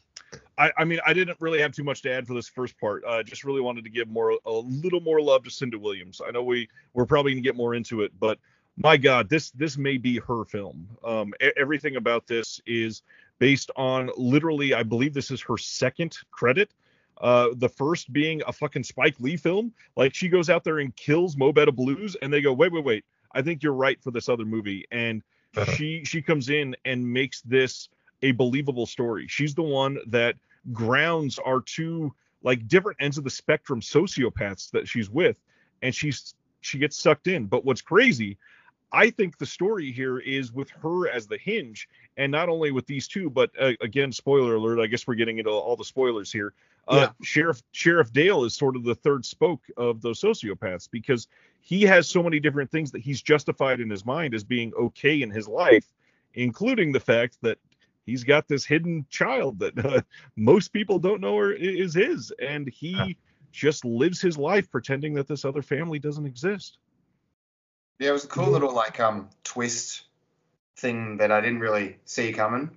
[SPEAKER 4] I, I mean, I didn't really have too much to add for this first part. I uh, just really wanted to give more, a little more love to Cinda Williams. I know we, we're probably going to get more into it, but my God, this this may be her film. Um, everything about this is based on literally, I believe this is her second credit. Uh, the first being a fucking Spike Lee film. Like, she goes out there and kills Mo Better Blues, and they go, wait, wait, wait. I think you're right for this other movie. And uh-huh. she she comes in and makes this a believable story. She's the one that grounds our two like different ends of the spectrum sociopaths that she's with, and she's she gets sucked in. But what's crazy, I think the story here is with her as the hinge, and not only with these two, but uh, again, spoiler alert, I guess we're getting into all the spoilers here. Uh,
[SPEAKER 1] Yeah.
[SPEAKER 4] Sheriff Sheriff Dale is sort of the third spoke of those sociopaths, because he has so many different things that he's justified in his mind as being okay in his life, including the fact that he's got this hidden child that uh, most people don't know are, is his, and he huh. just lives his life pretending that this other family doesn't exist.
[SPEAKER 3] Yeah, it was a cool little like um twist thing that I didn't really see coming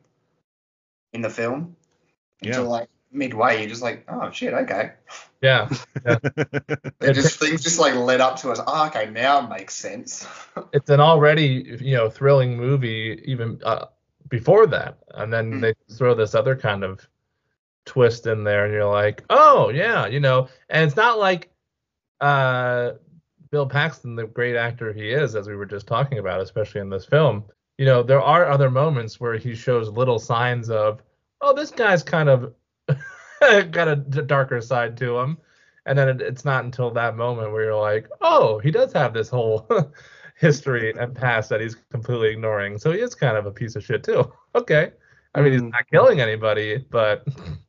[SPEAKER 3] in the film until
[SPEAKER 4] Yeah.
[SPEAKER 3] like midway. You're just like, oh shit, okay.
[SPEAKER 2] Yeah. yeah.
[SPEAKER 3] It just things just like led up to us. Oh, okay, now it makes sense.
[SPEAKER 2] It's an already, you know, thrilling movie even uh, before that, and then
[SPEAKER 3] Mm.
[SPEAKER 2] they throw this other kind of twist in there, and you're like, oh yeah, you know. And it's not like uh, Bill Paxton, the great actor he is, as we were just talking about, especially in this film. You know, there are other moments where he shows little signs of, oh, this guy's kind of got a d- darker side to him. And then it, it's not until that moment where you're like, oh, he does have this whole history and past that he's completely ignoring. So he is kind of a piece of shit too. Okay. I mean, he's
[SPEAKER 1] Mm.
[SPEAKER 2] not killing anybody, but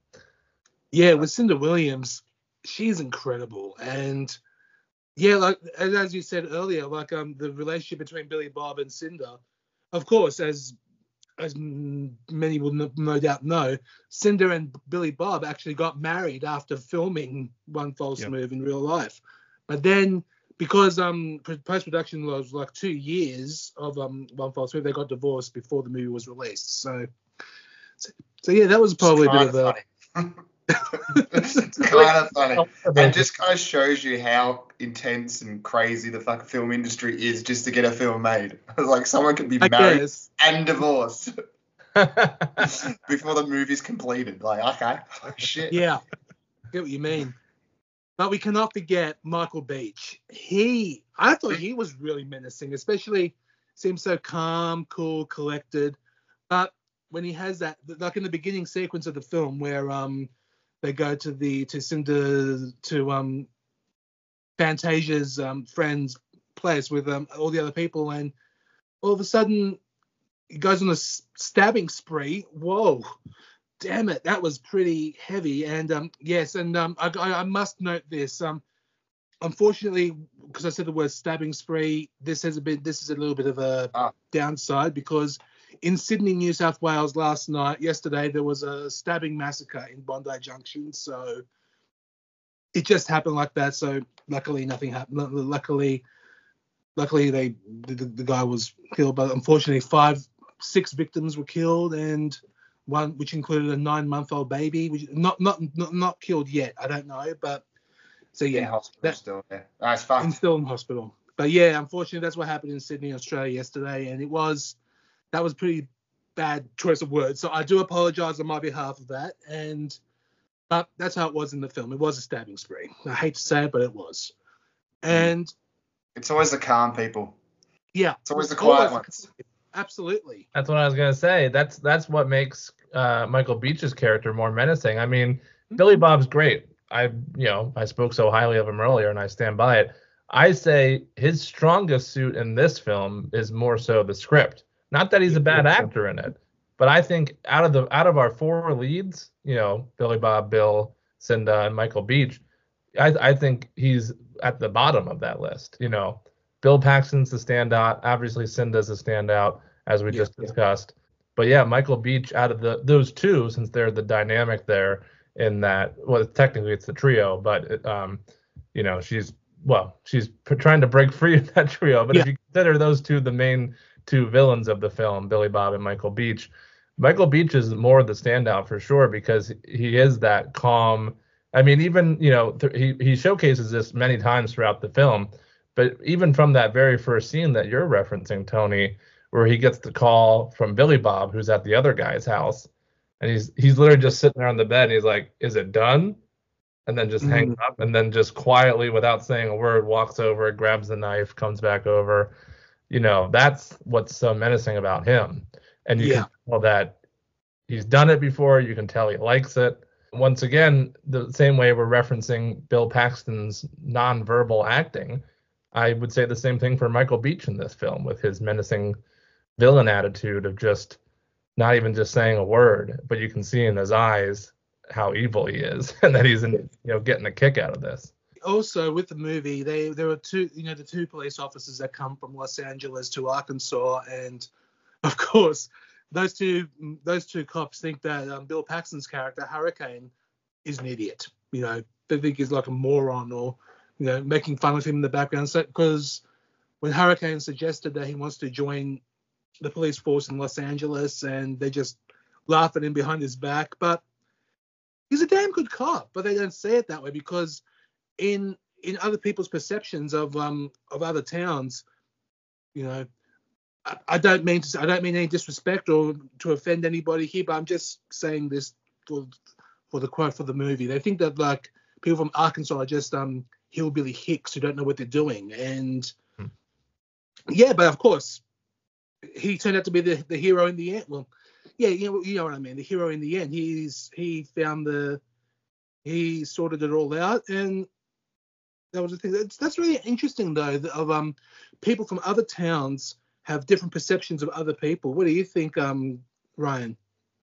[SPEAKER 1] Yeah, with Cinda Williams, she's incredible. And yeah, like as as you said earlier, like um the relationship between Billy Bob and Cinda, of course, as as m- many will no, no doubt know, Cinda and Billy Bob actually got married after filming One False
[SPEAKER 4] Yep.
[SPEAKER 1] Move in real life. But then because um post production was like two years of um One False Move, they got divorced before the movie was released. So so, so yeah, that was probably a bit of a
[SPEAKER 3] funny. It's kind of funny. And just kind of shows you how intense and crazy the fucking film industry is just to get a film made. Like someone could be
[SPEAKER 1] I
[SPEAKER 3] married
[SPEAKER 1] guess.
[SPEAKER 3] and divorced before the movie's completed. Like, okay, oh, shit.
[SPEAKER 1] Yeah, I get what you mean. But we cannot forget Michael Beach. He, I thought he was really menacing, especially seems so calm, cool, collected. But when he has that, like in the beginning sequence of the film where um they go to the to Cinder to um Fantasia's um friend's place with um all the other people, and all of a sudden he goes on a s- stabbing spree. Whoa. Damn it, that was pretty heavy. And um, yes, and um, I, I I must note this. Um, unfortunately, because I said the word stabbing spree, this has a bit. This is a little bit of a
[SPEAKER 3] Ah.
[SPEAKER 1] downside, because in Sydney, New South Wales, last night, yesterday, there was a stabbing massacre in Bondi Junction. So it just happened like that. So luckily, nothing happened. Lu- Luckily, luckily they the, the guy was killed, but unfortunately, five, six victims were killed, and one which included a nine-month-old baby, which not not not, not killed yet. I don't know, but so
[SPEAKER 3] In
[SPEAKER 1] yeah,
[SPEAKER 3] hospital
[SPEAKER 1] that,
[SPEAKER 3] still. Yeah. Oh, it's
[SPEAKER 1] and
[SPEAKER 3] fucked.
[SPEAKER 1] still in hospital. But yeah, unfortunately, that's what happened in Sydney, Australia yesterday, and it was that was pretty bad choice of words. So I do apologise on my behalf of that, and but that's how it was in the film. It was a stabbing spree. I hate to say it, but it was. And
[SPEAKER 3] It's always the calm people.
[SPEAKER 1] yeah,
[SPEAKER 3] It's always the quiet
[SPEAKER 1] always-
[SPEAKER 3] ones.
[SPEAKER 1] Absolutely.
[SPEAKER 2] that's what I was gonna say. That's that's what makes uh, Michael Beach's character more menacing. I mean, Billy Bob's great. I you know I spoke so highly of him earlier, and I stand by it. I say his strongest suit in this film is more so the script. Not that he's a bad actor in it, but I think out of the out of our four leads, you know, Billy Bob, Bill, Cinda, and Michael Beach, I I think he's at the bottom of that list. You know, Bill Paxton's the standout. Obviously, Cinda's a standout, as we
[SPEAKER 1] Yeah,
[SPEAKER 2] just
[SPEAKER 1] yeah.
[SPEAKER 2] discussed. But yeah, Michael Beach, out of the those two, since they're the dynamic there in that, well, technically it's the trio, but it, um, you know, she's well, she's p- trying to break free of that trio. But if
[SPEAKER 1] Yeah.
[SPEAKER 2] you consider those two the main two villains of the film, Billy Bob and Michael Beach, Michael Beach is more the standout for sure, because he is that calm. I mean, even, you know, th- he, he showcases this many times throughout the film, but even from that very first scene that you're referencing, Tony, where he gets the call from Billy Bob, who's at the other guy's house, and he's he's literally just sitting there on the bed, and he's like, "Is it done?" And then just
[SPEAKER 1] Mhm.
[SPEAKER 2] hangs up, and then just quietly, without saying a word, walks over, grabs the knife, comes back over. You know, that's what's so menacing about him. And you
[SPEAKER 1] Yeah.
[SPEAKER 2] can tell that he's done it before. You can tell he likes it. once again, the same way we're referencing Bill Paxton's nonverbal acting, I would say the same thing for Michael Beach in this film with his menacing villain attitude of just not even just saying a word, but you can see in his eyes how evil he is and that he's in, you know, getting a kick out of this.
[SPEAKER 1] Also, with the movie, they there were two, you know, the two police officers that come from Los Angeles to Arkansas, and of course, those two those two cops think that um, Bill Paxton's character Hurricane is an idiot. You know, they think he's like a moron, or you know, making fun of him in the background. So, because when Hurricane suggested that he wants to join the police force in Los Angeles, and they just laugh at him behind his back, but he's a damn good cop. But they don't say it that way because in in other people's perceptions of um of other towns, you know, I, I don't mean to I don't mean any disrespect or to offend anybody here, but I'm just saying this for for the quote for the movie. They think that like people from Arkansas are just um hillbilly hicks who don't know what they're doing, and hmm. yeah, but of course he turned out to be the, the hero in the end. Well, yeah, you know you know what I mean. The hero in the end. He's he found the he sorted it all out, and that was the thing. That's, that's really interesting, though, of um people from other towns have different perceptions of other people. What do you think, um, Ryan?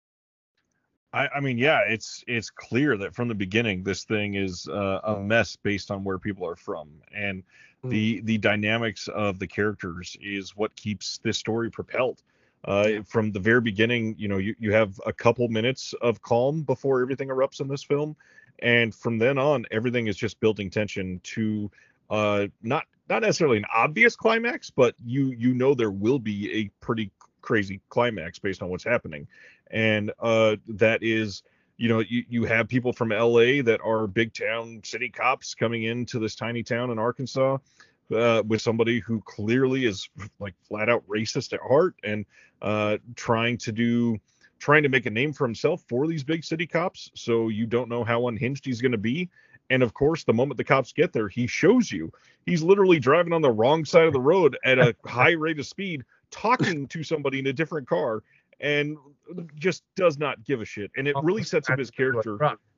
[SPEAKER 4] I, I mean, yeah, it's it's clear that from the beginning this thing is uh, a mess based on where people are from, and mm. the the dynamics of the characters is what keeps this story propelled. Uh, from the very beginning, you know, you, you have a couple minutes of calm before everything erupts in this film. And from then on, everything is just building tension to uh, not not necessarily an obvious climax, but you you know there will be a pretty crazy climax based on what's happening. And uh, that is, you know, you, you have people from L A that are big town city cops coming into this tiny town in Arkansas uh, with somebody who clearly is like flat out racist at heart and uh, trying to do trying to make a name for himself for these big city cops. So you don't know how unhinged he's going to be. And of course, the moment the cops get there, he shows you he's literally driving on the wrong side of the road at a high rate of speed, talking to somebody in a different car, and just does not give a shit. And it really sets up his character.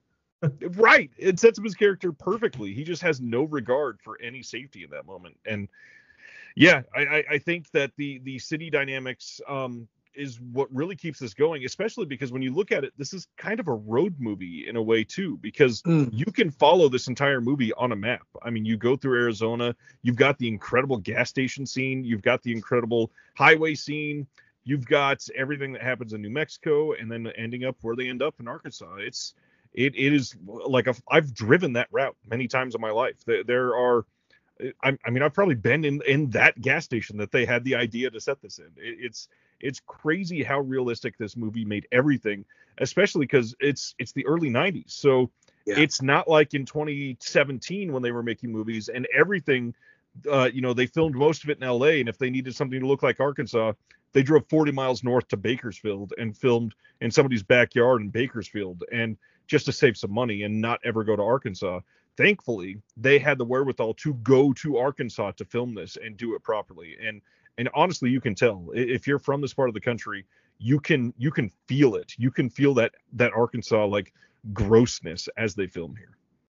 [SPEAKER 4] Right. It sets up his character perfectly. He just has no regard for any safety in that moment. And yeah, I, I think that the, the city dynamics, um, is what really keeps this going, especially because when you look at it, this is kind of a road movie in a way too, because mm. you can follow this entire movie on a map. I mean, you go through Arizona, you've got the incredible gas station scene, you've got the incredible highway scene, you've got everything that happens in New Mexico, and then ending up where they end up in Arkansas. It's it it is like a, I've driven that route many times in my life. There, there are I, I mean, I've probably been in, in that gas station that they had the idea to set this in. It, it's it's crazy how realistic this movie made everything, especially because it's it's the early nineties. So yeah. It's not like in twenty seventeen when they were making movies and everything, uh, you know, they filmed most of it in L A. And if they needed something to look like Arkansas, they drove forty miles north to Bakersfield and filmed in somebody's backyard in Bakersfield, and just to save some money and not ever go to Arkansas. Thankfully, they had the wherewithal to go to Arkansas to film this and do it properly. And and honestly, you can tell if you're from this part of the country, you can you can feel it. You can feel that that Arkansas like grossness as they film here.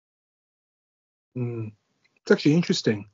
[SPEAKER 1] Mm, it's actually interesting.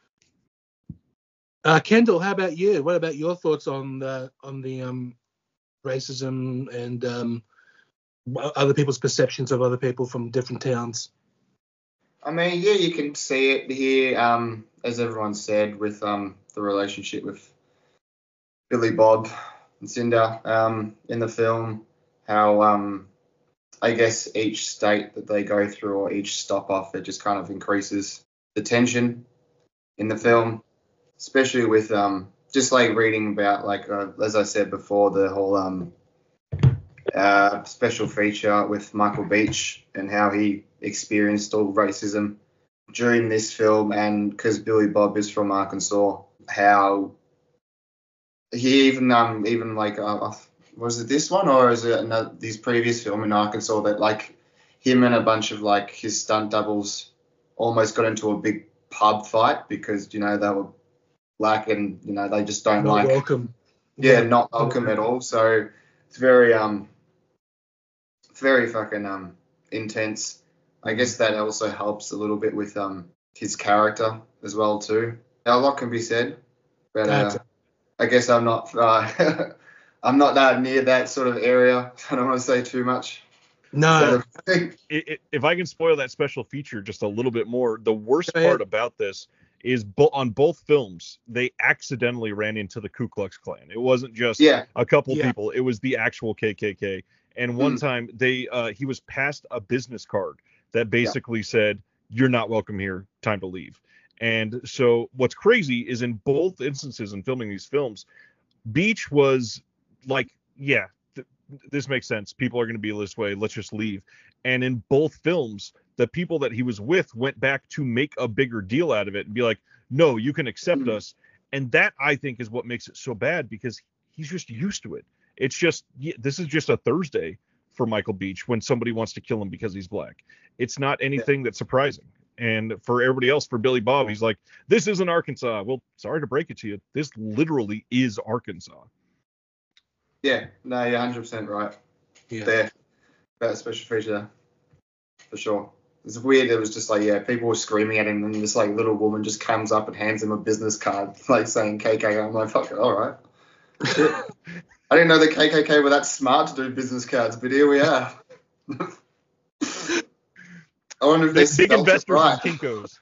[SPEAKER 1] Uh, Kendall, how about you? What about your thoughts on the on the um, racism and um, other people's perceptions of other people from different towns?
[SPEAKER 3] I mean, yeah, you can see it here, um, as everyone said, with um, the relationship with Billy Bob and Cinder um, in the film, how um, I guess each state that they go through or each stop off, it just kind of increases the tension in the film, especially with um, just like reading about, like, uh, as I said before, the whole um, uh, special feature with Michael Beach and how he experienced all racism during this film, and because Billy Bob is from Arkansas, how he even um even like uh, was it this one or is it another, his previous film in Arkansas, that like him and a bunch of like his stunt doubles almost got into a big pub fight because, you know, they were black and, you know, they just don't
[SPEAKER 1] not
[SPEAKER 3] like
[SPEAKER 1] welcome
[SPEAKER 3] yeah not welcome at all. So it's very um very fucking um intense. I guess that also helps a little bit with um his character as well too. A lot can be said, but uh, I guess I'm not uh, I'm not that near that sort of area. I don't want to say too much.
[SPEAKER 1] No.
[SPEAKER 4] It, it, if I can spoil that special feature just a little bit more, the worst part about this is bo- on both films, they accidentally ran into the Ku Klux Klan. It wasn't just
[SPEAKER 3] yeah.
[SPEAKER 4] a couple
[SPEAKER 1] yeah.
[SPEAKER 4] people. It was the actual K K K. And one
[SPEAKER 3] Mm.
[SPEAKER 4] time they uh, he was passed a business card that basically
[SPEAKER 3] yeah.
[SPEAKER 4] said, "You're not welcome here. Time to leave." And so what's crazy is in both instances in filming these films, Beach was like, yeah, th- this makes sense. People are going to be this way. Let's just leave. And in both films, the people that he was with went back to make a bigger deal out of it and be like, no, you can accept
[SPEAKER 3] Mm.
[SPEAKER 4] us. And that, I think, is what makes it so bad, because he's just used to it. It's just, yeah, this is just a Thursday for Michael Beach when somebody wants to kill him because he's black. It's not anything yeah. that's surprising. And for everybody else, for Billy Bob, he's like, this isn't Arkansas. Well, sorry to break it to you. This literally is Arkansas.
[SPEAKER 3] Yeah, no, you're one hundred percent right.
[SPEAKER 1] Yeah.
[SPEAKER 3] There. That special feature, for sure. It's weird. It was just like, yeah, people were screaming at him, and this like little woman just comes up and hands him a business card, like saying K K K. I'm like, fuck it, all right. I didn't know the K K K were that smart to do business cards, but here we are. I wonder if they
[SPEAKER 4] big investors
[SPEAKER 3] right.
[SPEAKER 4] in Kinko's.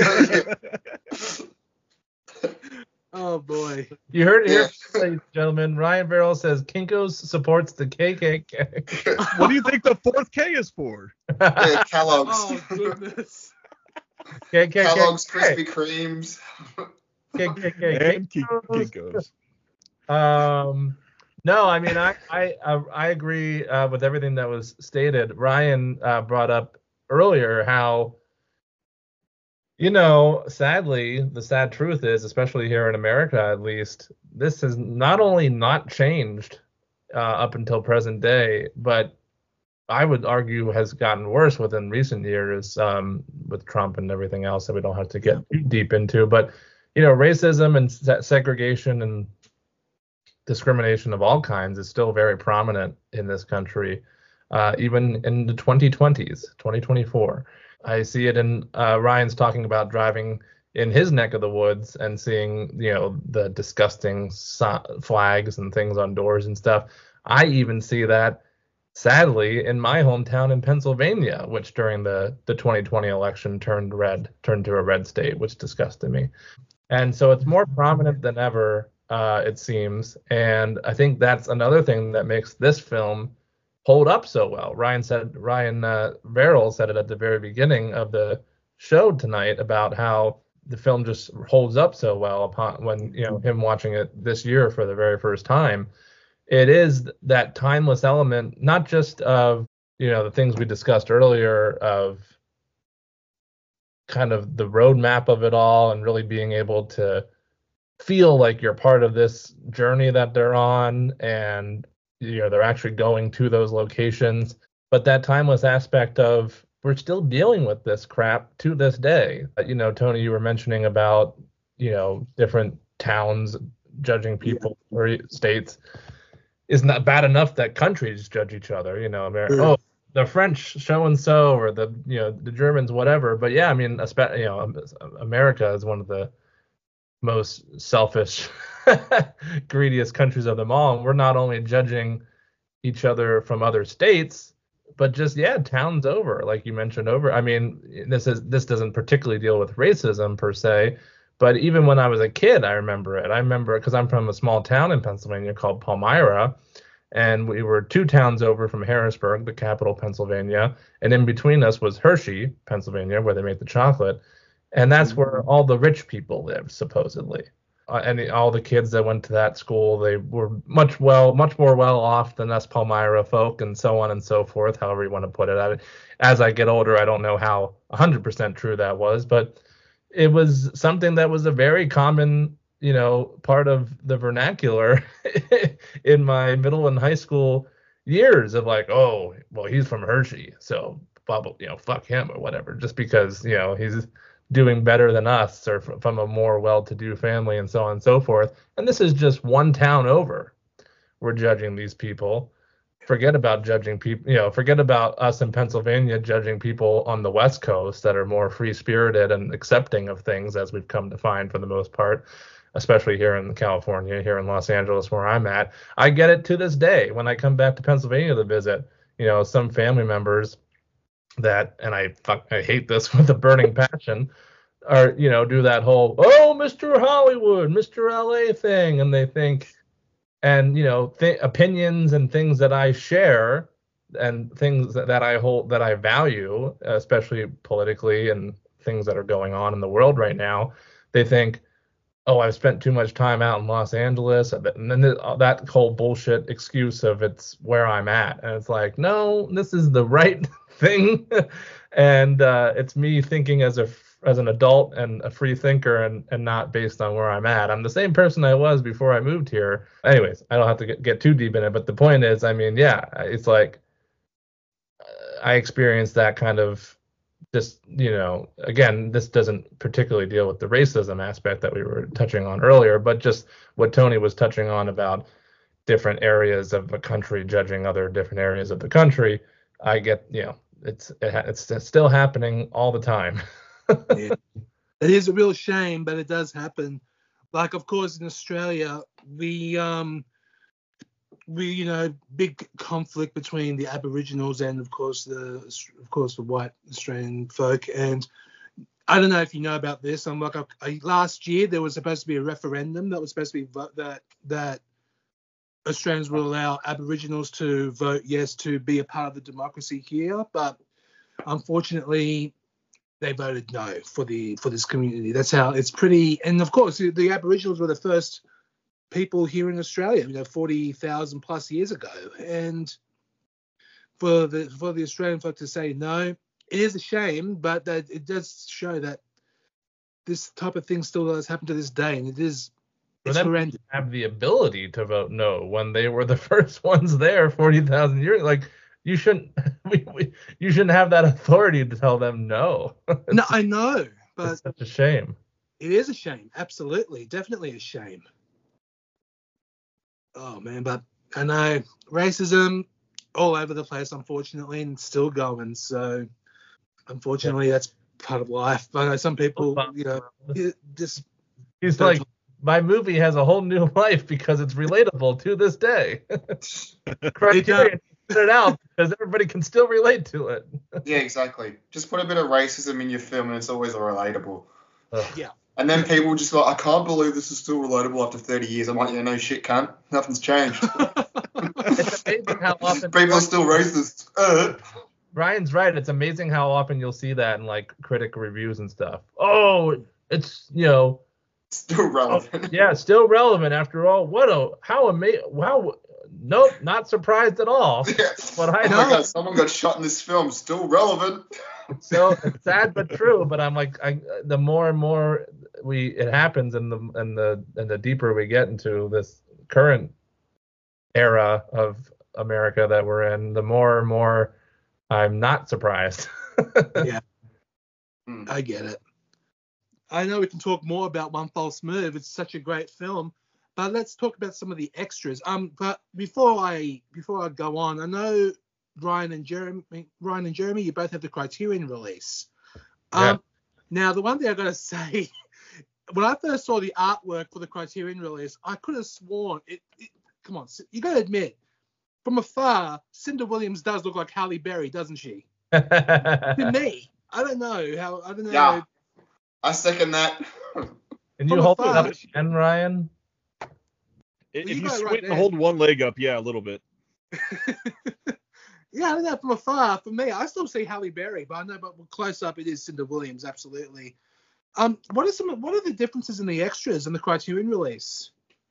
[SPEAKER 1] Oh boy!
[SPEAKER 2] You heard it
[SPEAKER 3] yeah.
[SPEAKER 2] here, ladies and gentlemen. Ryan Verrill says Kinko's supports the K K K.
[SPEAKER 4] What do you think the fourth K is for?
[SPEAKER 3] Yeah, Kellogg's.
[SPEAKER 1] Oh goodness!
[SPEAKER 2] K K K.
[SPEAKER 3] Kellogg's Krispy Kremes.
[SPEAKER 2] K K K.
[SPEAKER 4] And Kinko's.
[SPEAKER 2] Um. No, I mean, I I I agree uh, with everything that was stated. Ryan uh, brought up earlier how, you know, sadly, the sad truth is, especially here in America at least, this has not only not changed uh, up until present day, but I would argue has gotten worse within recent years um, with Trump and everything else that we don't have to get too deep into. But, you know, racism and se- segregation and discrimination of all kinds is still very prominent in this country, uh, even in the twenty twenties, twenty twenty-four. I see it in uh, Ryan's talking about driving in his neck of the woods and seeing, you know, the disgusting so- flags and things on doors and stuff. I even see that, sadly, in my hometown in Pennsylvania, which during the, the twenty twenty election turned red, turned to a red state, which disgusted me. And so it's more prominent than ever. Uh, it seems, and I think that's another thing that makes this film hold up so well. Ryan said, Ryan uh, Verrill said it at the very beginning of the show tonight about how the film just holds up so well upon when, you know, him watching it this year for the very first time. It is that timeless element, not just of, you know, the things we discussed earlier of kind of the roadmap of it all and really being able to feel like you're part of this journey that they're on, and you know they're actually going to those locations, but that timeless aspect of we're still dealing with this crap to this day. You know, Tony, you were mentioning about, you know, different towns judging people yeah. or states. It's not bad enough that countries judge each other, you know, America, oh, the French so and so, or the, you know, the Germans, whatever. But yeah, I mean, you know, America is one of the most selfish, greediest countries of them all. And we're not only judging each other from other states, but just, yeah, towns over, like you mentioned over. I mean, this is this doesn't particularly deal with racism per se, but even when I was a kid, I remember it. I remember because I'm from a small town in Pennsylvania called Palmyra, and we were two towns over from Harrisburg, the capital, Pennsylvania, and in between us was Hershey, Pennsylvania, where they make the chocolate. And that's where all the rich people live, supposedly. Uh, and the, all the kids that went to that school, they were much well, much more well off than us Palmyra folk, and so on and so forth, however you want to put it. I, as I get older, I don't know how one hundred percent true that was, but it was something that was a very common, you know, part of the vernacular in my middle and high school years of like, oh, well, he's from Hershey, so, you know, fuck him or whatever, just because, you know, he's doing better than us or f- from a more well-to-do family and so on and so forth. And this is just one town over. We're judging these people. forget about judging people, you know, forget about us in Pennsylvania judging people on the West Coast that are more free-spirited and accepting of things, as we've come to find for the most part, especially here in California, here in Los Angeles, where I'm at. I get it to this day when I come back to Pennsylvania to visit. You know, some family members that, and I fuck, I hate this with a burning passion, are, you know, do that whole, oh, Mister Hollywood, Mister L A thing, and they think, and, you know, th- opinions and things that I share and things that, that I hold, that I value, especially politically and things that are going on in the world right now, they think, oh, I've spent too much time out in Los Angeles, and then that whole bullshit excuse of it's where I'm at. And it's like, no, this is the right thing. And uh, it's me thinking as a as an adult and a free thinker, and, and not based on where I'm at. I'm the same person I was before I moved here. Anyways, I don't have to get, get too deep in it, but the point is, I mean, yeah, it's like uh, I experienced that kind of just, you know, again, this doesn't particularly deal with the racism aspect that we were touching on earlier, but just what Tony was touching on about different areas of the country judging other different areas of the country. I get, you know, it's it, it's still happening all the time.
[SPEAKER 1] Yeah. It is a real shame, but it does happen. Like, of course, in Australia, we um we you know big conflict between the Aboriginals and of course the of course the white Australian folk. And I don't know if you know about this. I'm like, I, last year there was supposed to be a referendum that was supposed to be vote that that Australians will allow Aboriginals to vote yes to be a part of the democracy here, but unfortunately they voted no for the for this community. That's how it's pretty. And of course, the, the Aboriginals were the first people here in Australia, you know, forty thousand plus years ago. And for the for the Australian folk to say no, it is a shame, but that it does show that this type of thing still does happen to this day, and it is.
[SPEAKER 2] For them to have the ability to vote no when they were the first ones there forty thousand years, like. You shouldn't. We, we, you shouldn't have that authority to tell them no.
[SPEAKER 1] No, I know, but
[SPEAKER 2] it's such a shame.
[SPEAKER 1] It is a shame. Absolutely, definitely a shame. Oh man, but I know racism all over the place, unfortunately, and it's still going. So, unfortunately, yeah. That's part of life. I know some people, you know, just.
[SPEAKER 2] He's like, my movie has a whole new life because it's relatable to this day. Criterion. Put it out because everybody can still relate to it.
[SPEAKER 3] Yeah, exactly. Just put a bit of racism in your film and it's always relatable.
[SPEAKER 1] Ugh. Yeah.
[SPEAKER 3] And then people just like, I can't believe this is still relatable after thirty years. I'm like, yeah, no shit, cunt. Nothing's changed.
[SPEAKER 2] It's amazing how often
[SPEAKER 3] people are still racist. Uh.
[SPEAKER 2] Ryan's right. It's amazing how often you'll see that in like critic reviews and stuff. Oh, it's, you know,
[SPEAKER 3] still relevant.
[SPEAKER 2] Oh, yeah, still relevant after all. What a how amazing! Wow. Nope, not surprised at all.
[SPEAKER 3] Yeah.
[SPEAKER 2] But I
[SPEAKER 3] oh
[SPEAKER 2] know
[SPEAKER 3] my God, someone got shot in this film, still relevant.
[SPEAKER 2] So it's sad but true. But I'm like, I, the more and more we it happens, and the and the and the deeper we get into this current era of America that we're in, the more and more I'm not surprised.
[SPEAKER 1] Yeah, I get it. I know we can talk more about One False Move. It's such a great film. But let's talk about some of the extras. Um, but before I before I go on, I know Ryan and Jeremy, Ryan and Jeremy, you both have the Criterion release. Um, yeah. Now the one thing I gotta say, when I first saw the artwork for the Criterion release, I could have sworn it. it come on, you gotta admit, from afar, Cinda Williams does look like Halle Berry, doesn't she? To me, I don't know how. I don't know.
[SPEAKER 3] Yeah, I second that.
[SPEAKER 2] Can you hold it up again, Ryan?
[SPEAKER 4] If you, you squint right and hold one leg up, yeah, a little bit.
[SPEAKER 1] Yeah, I don't know. From afar, for me, I still see Halle Berry, but I know, but close up, it is Cinda Williams, absolutely. Um, what are some? What are the differences in the extras in the Criterion release?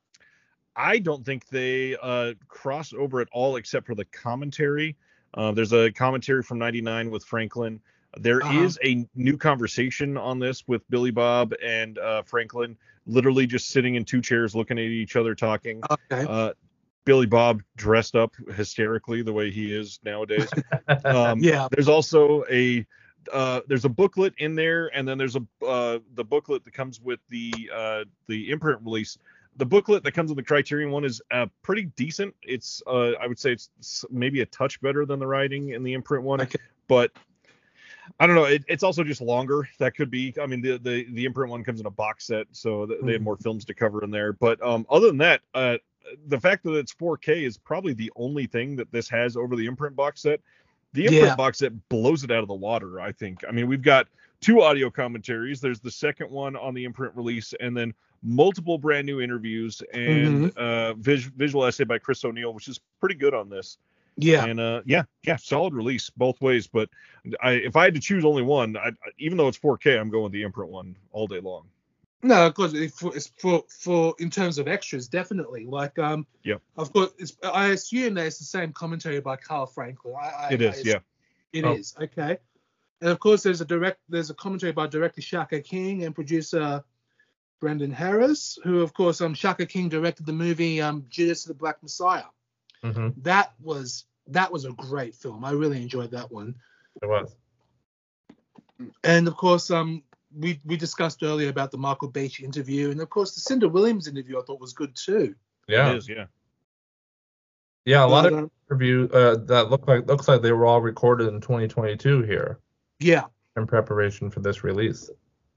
[SPEAKER 4] I don't think they uh, cross over at all, except for the commentary. Uh, there's a commentary from ninety-nine with Franklin. There uh-huh. is a new conversation on this with Billy Bob and uh, Franklin, literally just sitting in two chairs looking at each other talking.
[SPEAKER 1] Okay.
[SPEAKER 4] Uh, Billy Bob dressed up hysterically the way he is nowadays. Um,
[SPEAKER 1] yeah.
[SPEAKER 4] There's also a uh, there's a booklet in there, and then there's a uh, the booklet that comes with the uh, the imprint release the booklet that comes with the Criterion one is uh, pretty decent. It's uh, I would say it's maybe a touch better than the writing in the imprint one,
[SPEAKER 1] Okay.
[SPEAKER 4] but I don't know. It, it's also just longer. That could be. I mean, the the, the imprint one comes in a box set, so th- they had more films to cover in there. But um, other than that, uh, the fact that it's four K is probably the only thing that this has over the imprint box set. The imprint
[SPEAKER 1] Yeah.
[SPEAKER 4] box set blows it out of the water, I think. I mean, we've got two audio commentaries. There's the second one on the imprint release, and then multiple brand new interviews and
[SPEAKER 1] Mhm.
[SPEAKER 4] uh, vis- visual essay by Chris O'Neill, which is pretty good on this.
[SPEAKER 1] Yeah.
[SPEAKER 4] And uh, yeah, yeah, solid release both ways. But I, if I had to choose only one, I, I- even though it's four K, I'm going with the imprint one all day long.
[SPEAKER 1] No, of course, it's for, it's for for in terms of extras, definitely. Like, um,
[SPEAKER 4] Yep.
[SPEAKER 1] of course, it's, I assume that it's the same commentary by Carl Franklin. I, I,
[SPEAKER 4] It is,
[SPEAKER 1] I,
[SPEAKER 4] yeah.
[SPEAKER 1] It
[SPEAKER 2] Oh.
[SPEAKER 1] is, okay. And of course, there's a direct, there's a commentary by director Shaka King and producer Brendan Harris, who, of course, um, Shaka King directed the movie um, Judas the Black Messiah.
[SPEAKER 2] Mm-hmm.
[SPEAKER 1] That was that was a great film. I really enjoyed that one.
[SPEAKER 2] It was.
[SPEAKER 1] And of course, um, we we discussed earlier about the Michael Beach interview, and of course, the Cinder Williams interview I thought was good too.
[SPEAKER 2] Yeah.
[SPEAKER 4] It is, yeah.
[SPEAKER 2] Yeah, a lot
[SPEAKER 1] But,
[SPEAKER 2] of
[SPEAKER 1] um,
[SPEAKER 2] interview uh, that look like looks like they were all recorded in twenty twenty-two here
[SPEAKER 1] Yeah,
[SPEAKER 2] in preparation for this release.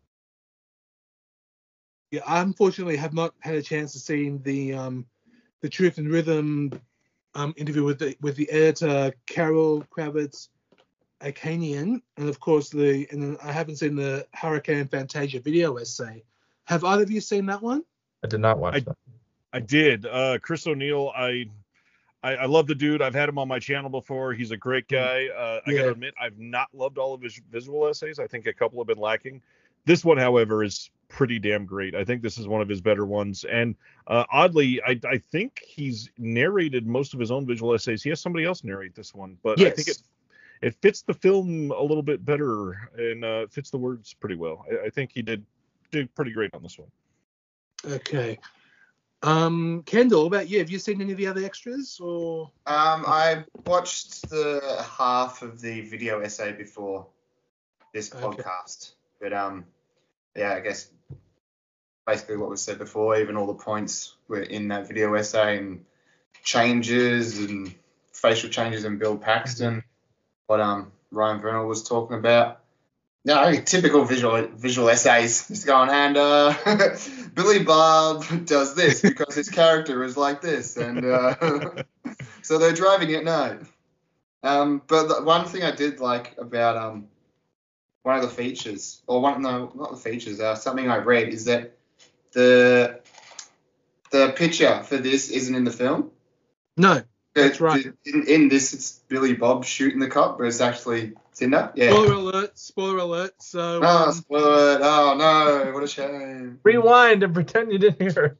[SPEAKER 1] yeah. I unfortunately have not had a chance to see the um, the Truth and Rhythm um, interview with the with the editor Carol Kravitz Akanian, and of course the and then I haven't seen the Hurricane Fantasia video essay. Have either of you seen that one?
[SPEAKER 2] I did not watch
[SPEAKER 4] I-
[SPEAKER 2] that.
[SPEAKER 4] I did. Uh, Chris O'Neill, I, I I love the dude. I've had him on my channel before. He's a great guy. Uh, I
[SPEAKER 1] Yeah.
[SPEAKER 4] gotta admit, I've not loved all of his visual essays. I think a couple have been lacking. This one, however, is pretty damn great. I think this is one of his better ones. And uh, oddly, I, I think he's narrated most of his own visual essays. He has somebody else narrate this one, but I think it
[SPEAKER 1] Yes.
[SPEAKER 4] it fits the film a little bit better and uh, fits the words pretty well. I, I think he did did pretty great on this one.
[SPEAKER 1] Okay. Um, Kendall, what about you? Have you seen any of the other extras or?
[SPEAKER 3] Um, I watched the half of the video essay before this
[SPEAKER 1] Okay.
[SPEAKER 3] podcast, but um, yeah, I guess basically what was said before, even all the points were in that video essay and changes and facial changes in Bill Paxton, what um Ryan Vernal was talking about. No, I mean, typical visual visual essays. Just going, and uh, Billy Bob does this because his character is like this, and uh, so they're driving at night. Um, but the one thing I did like about um one of the features, or one no, not the features, uh, something I read is that the the picture for this isn't in the film.
[SPEAKER 1] No, that's right.
[SPEAKER 3] In, in this, it's Billy Bob shooting the cop, but it's actually Cinder. Yeah.
[SPEAKER 1] Spoiler alert! Spoiler alert! So.
[SPEAKER 3] Oh,
[SPEAKER 1] um,
[SPEAKER 3] spoiler alert. Oh, no. What a shame.
[SPEAKER 2] Rewind and pretend you didn't hear.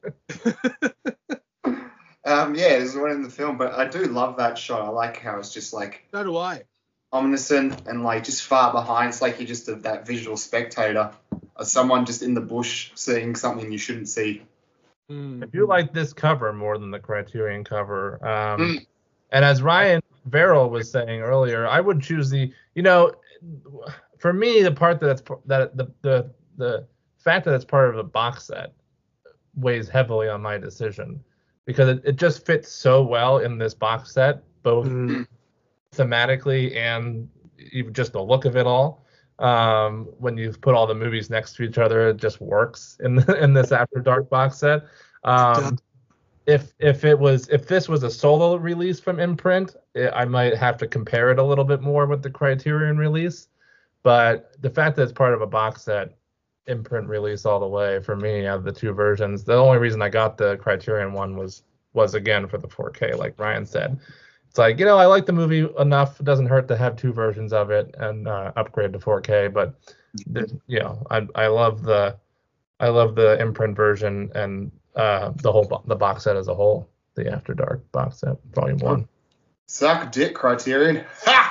[SPEAKER 3] Um, yeah, there's one in the film, but I do love that shot. I like how it's just like
[SPEAKER 1] So do I.
[SPEAKER 3] ominous and, and like just far behind. It's like you're just a, that visual spectator of someone just in the bush seeing something you shouldn't see.
[SPEAKER 1] Mm.
[SPEAKER 2] I do like this cover more than the Criterion cover. Um,
[SPEAKER 3] Mm.
[SPEAKER 2] And as Ryan Verrill was saying earlier, I would choose the, you know, for me, the part that's that the the the fact that it's part of a box set weighs heavily on my decision because it, it just fits so well in this box set, both
[SPEAKER 1] Mm.
[SPEAKER 2] thematically and even just the look of it all. Um, when you put all the movies next to each other, it just works in the, in this After Dark box set. Um, if if it was if this was a solo release from imprint, it, I might have to compare it a little bit more with the Criterion release. But the fact that it's part of a box set, imprint release all the way for me out of the two versions. The only reason I got the Criterion one was was again for the four K, like Ryan said. It's like, you know, I like the movie enough. It doesn't hurt to have two versions of it and uh, upgrade to four K. But there's- you know, I I love the I love the imprint version and uh, the whole bo- the box set as a whole, the After Dark box set, volume one.
[SPEAKER 3] Suck dick, Criterion. Ha!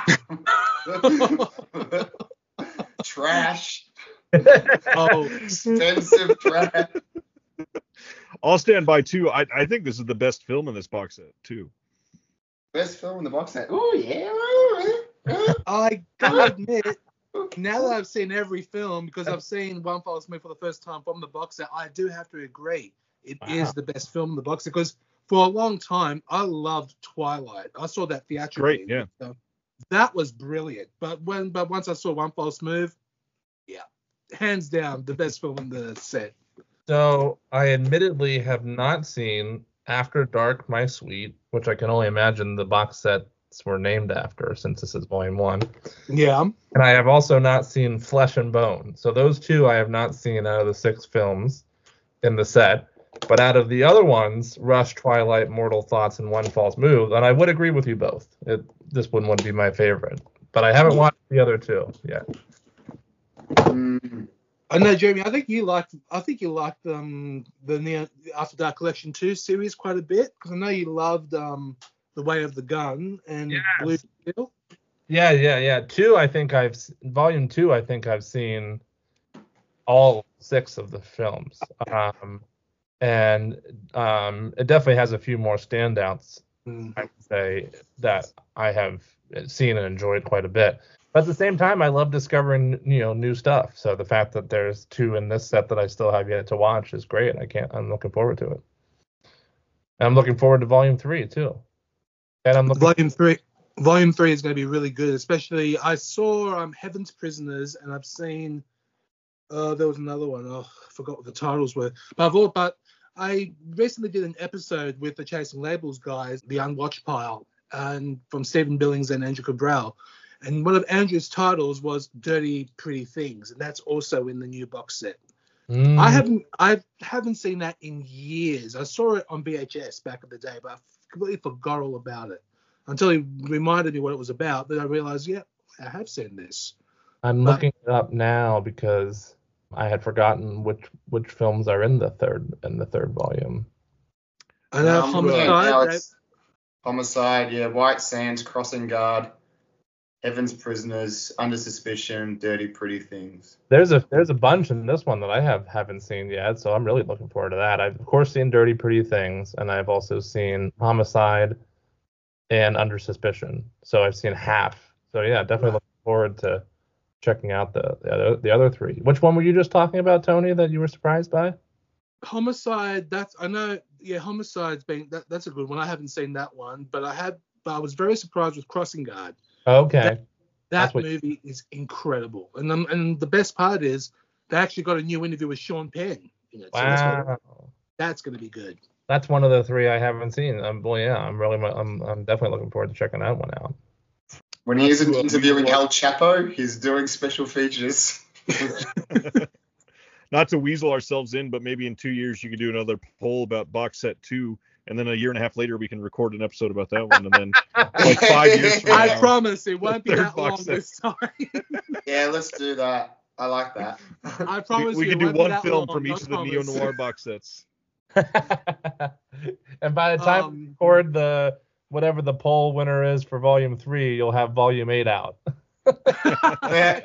[SPEAKER 3] Trash.
[SPEAKER 1] Oh,
[SPEAKER 3] Expensive trash.
[SPEAKER 4] I'll stand by too. I, I think this is the best film in this box set too.
[SPEAKER 3] Best film in the box set. Oh, yeah.
[SPEAKER 1] I gotta admit, now that I've seen every film, because I've seen One False Move for the first time from the box set, I do have to agree. It
[SPEAKER 2] Wow.
[SPEAKER 1] is the best film in the box because for a long time I loved Twilight. I saw that theatrically.
[SPEAKER 4] Great, yeah.
[SPEAKER 1] So that was brilliant. But when but once I saw One False Move, yeah, hands down the best film in the set.
[SPEAKER 2] So I admittedly have not seen After Dark, My Sweet, which I can only imagine the box sets were named after since this is volume one.
[SPEAKER 1] Yeah.
[SPEAKER 2] And I have also not seen Flesh and Bone. So those two I have not seen out of the six films in the set. But out of the other ones, Rush, Twilight, Mortal Thoughts, and One False Move, and I would agree with you both. It, this one would be my favorite. But I haven't watched the other two yet.
[SPEAKER 3] Mm.
[SPEAKER 1] I know, Jeremy. I think you liked. I think you liked um the Neo, After Dark Collection two series quite a bit because I know you loved um The Way of the Gun and
[SPEAKER 2] Yes.
[SPEAKER 1] Blue Steel.
[SPEAKER 2] Yeah, yeah, yeah. Two, I think I've volume two. I think I've seen all six of the films, um, and um, it definitely has a few more standouts.
[SPEAKER 1] Mm.
[SPEAKER 2] I would say that I have seen and enjoyed quite a bit. But at the same time, I love discovering, you know, new stuff. So the fact that there's two in this set that I still have yet to watch is great. I can't. I'm looking forward to it. And I'm looking forward to volume three too. And I'm looking.
[SPEAKER 1] Volume three. Volume three is going to be really good. Especially, I saw um Heaven's Prisoners, and I've seen. Uh, there was another one. Oh, I forgot what the titles were. But I've all, but I recently did an episode with the Chasing Labels guys, The Unwatched Pile, and from Stephen Billings and Andrew Cabral. And one of Andrew's titles was Dirty Pretty Things, and that's also in the new box set.
[SPEAKER 2] Mm.
[SPEAKER 1] I haven't I haven't seen that in years. I saw it on V H S back in the day, but I completely forgot all about it until he reminded me what it was about. Then I realized, yeah, I have seen this.
[SPEAKER 2] I'm
[SPEAKER 1] But-
[SPEAKER 2] looking it up now because I had forgotten which which films are in the third in the third volume.
[SPEAKER 1] I know
[SPEAKER 3] Um,
[SPEAKER 1] Homicide.
[SPEAKER 3] now
[SPEAKER 1] that-
[SPEAKER 3] it's Homicide, yeah, White Sands, Crossing Guard, Heaven's Prisoners, Under Suspicion, Dirty Pretty Things.
[SPEAKER 2] There's a there's a bunch in this one that I have haven't seen yet, so I'm really looking forward to that. I've of course seen Dirty Pretty Things, and I've also seen Homicide and Under Suspicion. So I've seen half. So yeah, definitely looking forward to checking out the the other the other three. Which one were you just talking about, Tony, that you were surprised by?
[SPEAKER 1] Homicide. That's I know. Yeah, Homicide's been that, that's a good one. I haven't seen that one, but I had. But I was very surprised with Crossing Guard.
[SPEAKER 2] Okay.
[SPEAKER 1] That,
[SPEAKER 2] That's
[SPEAKER 1] that
[SPEAKER 2] what-
[SPEAKER 1] movie is incredible, and um, and the best part is they actually got a new interview with Sean Penn. You know, so that's,
[SPEAKER 2] Wow.
[SPEAKER 1] gonna, that's gonna be good.
[SPEAKER 2] That's one of the three I haven't seen. Um, well, yeah, I'm really I'm I'm definitely looking forward to checking that one out.
[SPEAKER 3] When he isn't
[SPEAKER 4] Well,
[SPEAKER 3] interviewing
[SPEAKER 4] well-
[SPEAKER 3] El Chapo, he's doing special features.
[SPEAKER 4] Not to weasel ourselves in, but maybe in two years you could do another poll about box set two, and then a year and a half later we can record an episode about that one, and then like five years from
[SPEAKER 1] I
[SPEAKER 4] now,
[SPEAKER 1] promise it won't be
[SPEAKER 4] Third
[SPEAKER 1] that long
[SPEAKER 4] box set.
[SPEAKER 1] this time.
[SPEAKER 3] Yeah, let's do that. I like that.
[SPEAKER 1] I
[SPEAKER 4] we,
[SPEAKER 1] promise
[SPEAKER 4] we
[SPEAKER 1] you
[SPEAKER 4] can
[SPEAKER 1] it
[SPEAKER 4] do
[SPEAKER 1] won't be
[SPEAKER 4] one
[SPEAKER 1] that
[SPEAKER 4] film
[SPEAKER 1] long,
[SPEAKER 4] from
[SPEAKER 1] I
[SPEAKER 4] each of the neo
[SPEAKER 1] promise.
[SPEAKER 4] noir box sets.
[SPEAKER 2] And by the time
[SPEAKER 1] Um,
[SPEAKER 2] we record the whatever the poll winner is for volume three, you'll have volume eight out.
[SPEAKER 3] Yeah.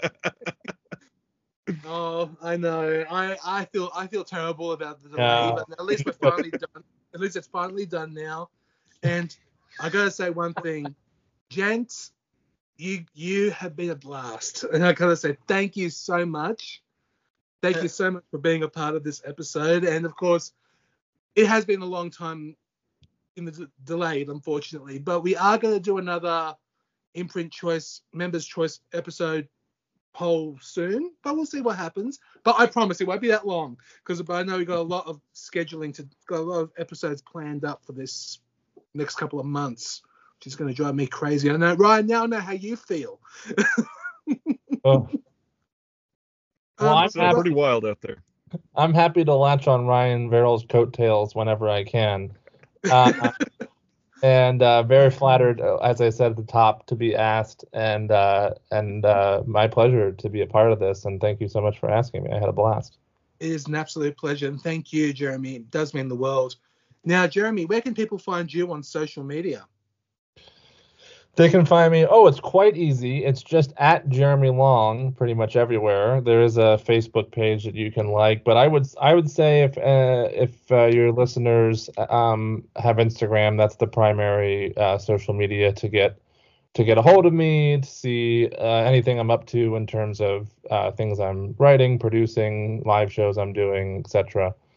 [SPEAKER 1] Oh, I know. I, I feel I feel terrible about the delay,
[SPEAKER 2] Yeah.
[SPEAKER 1] but at least we're finally done. At least it's finally done now. And I gotta say one thing, gents, you you have been a blast, and I gotta say thank you so much. Thank you so much for being a part of this episode, and of course, it has been a long time in the d- delayed, unfortunately, but we are going to do another imprint choice, members choice episode poll soon, but we'll see what happens. But I promise it won't be that long because I know we got a lot of scheduling to got a lot of episodes planned up for this next couple of months, which is going to drive me crazy. I know, Ryan. Now I know how you feel.
[SPEAKER 2] Oh. Well,
[SPEAKER 1] Um,
[SPEAKER 2] I'm
[SPEAKER 4] Sounds
[SPEAKER 2] happy,
[SPEAKER 4] pretty wild out there.
[SPEAKER 2] I'm happy to latch on Ryan Verrill's coattails whenever I can. Uh, and uh, very flattered, uh, as I said at the top, to be asked, and uh, and uh, my pleasure to be a part of this. And thank you so much for asking me. I had a blast.
[SPEAKER 1] It is an absolute pleasure, and thank you, Jeremy. It does mean the world. Now, Jeremy, where can people find you on social media?
[SPEAKER 2] They can find me. Oh, it's quite easy. It's just at Jeremy Long, pretty much everywhere. There is a Facebook page that you can like, but I would I would say if uh, if uh, your listeners um, have Instagram, that's the primary uh, social media to get to get a hold of me, to see uh, anything I'm up to in terms of uh, things I'm writing, producing, live shows I'm doing, et cetera.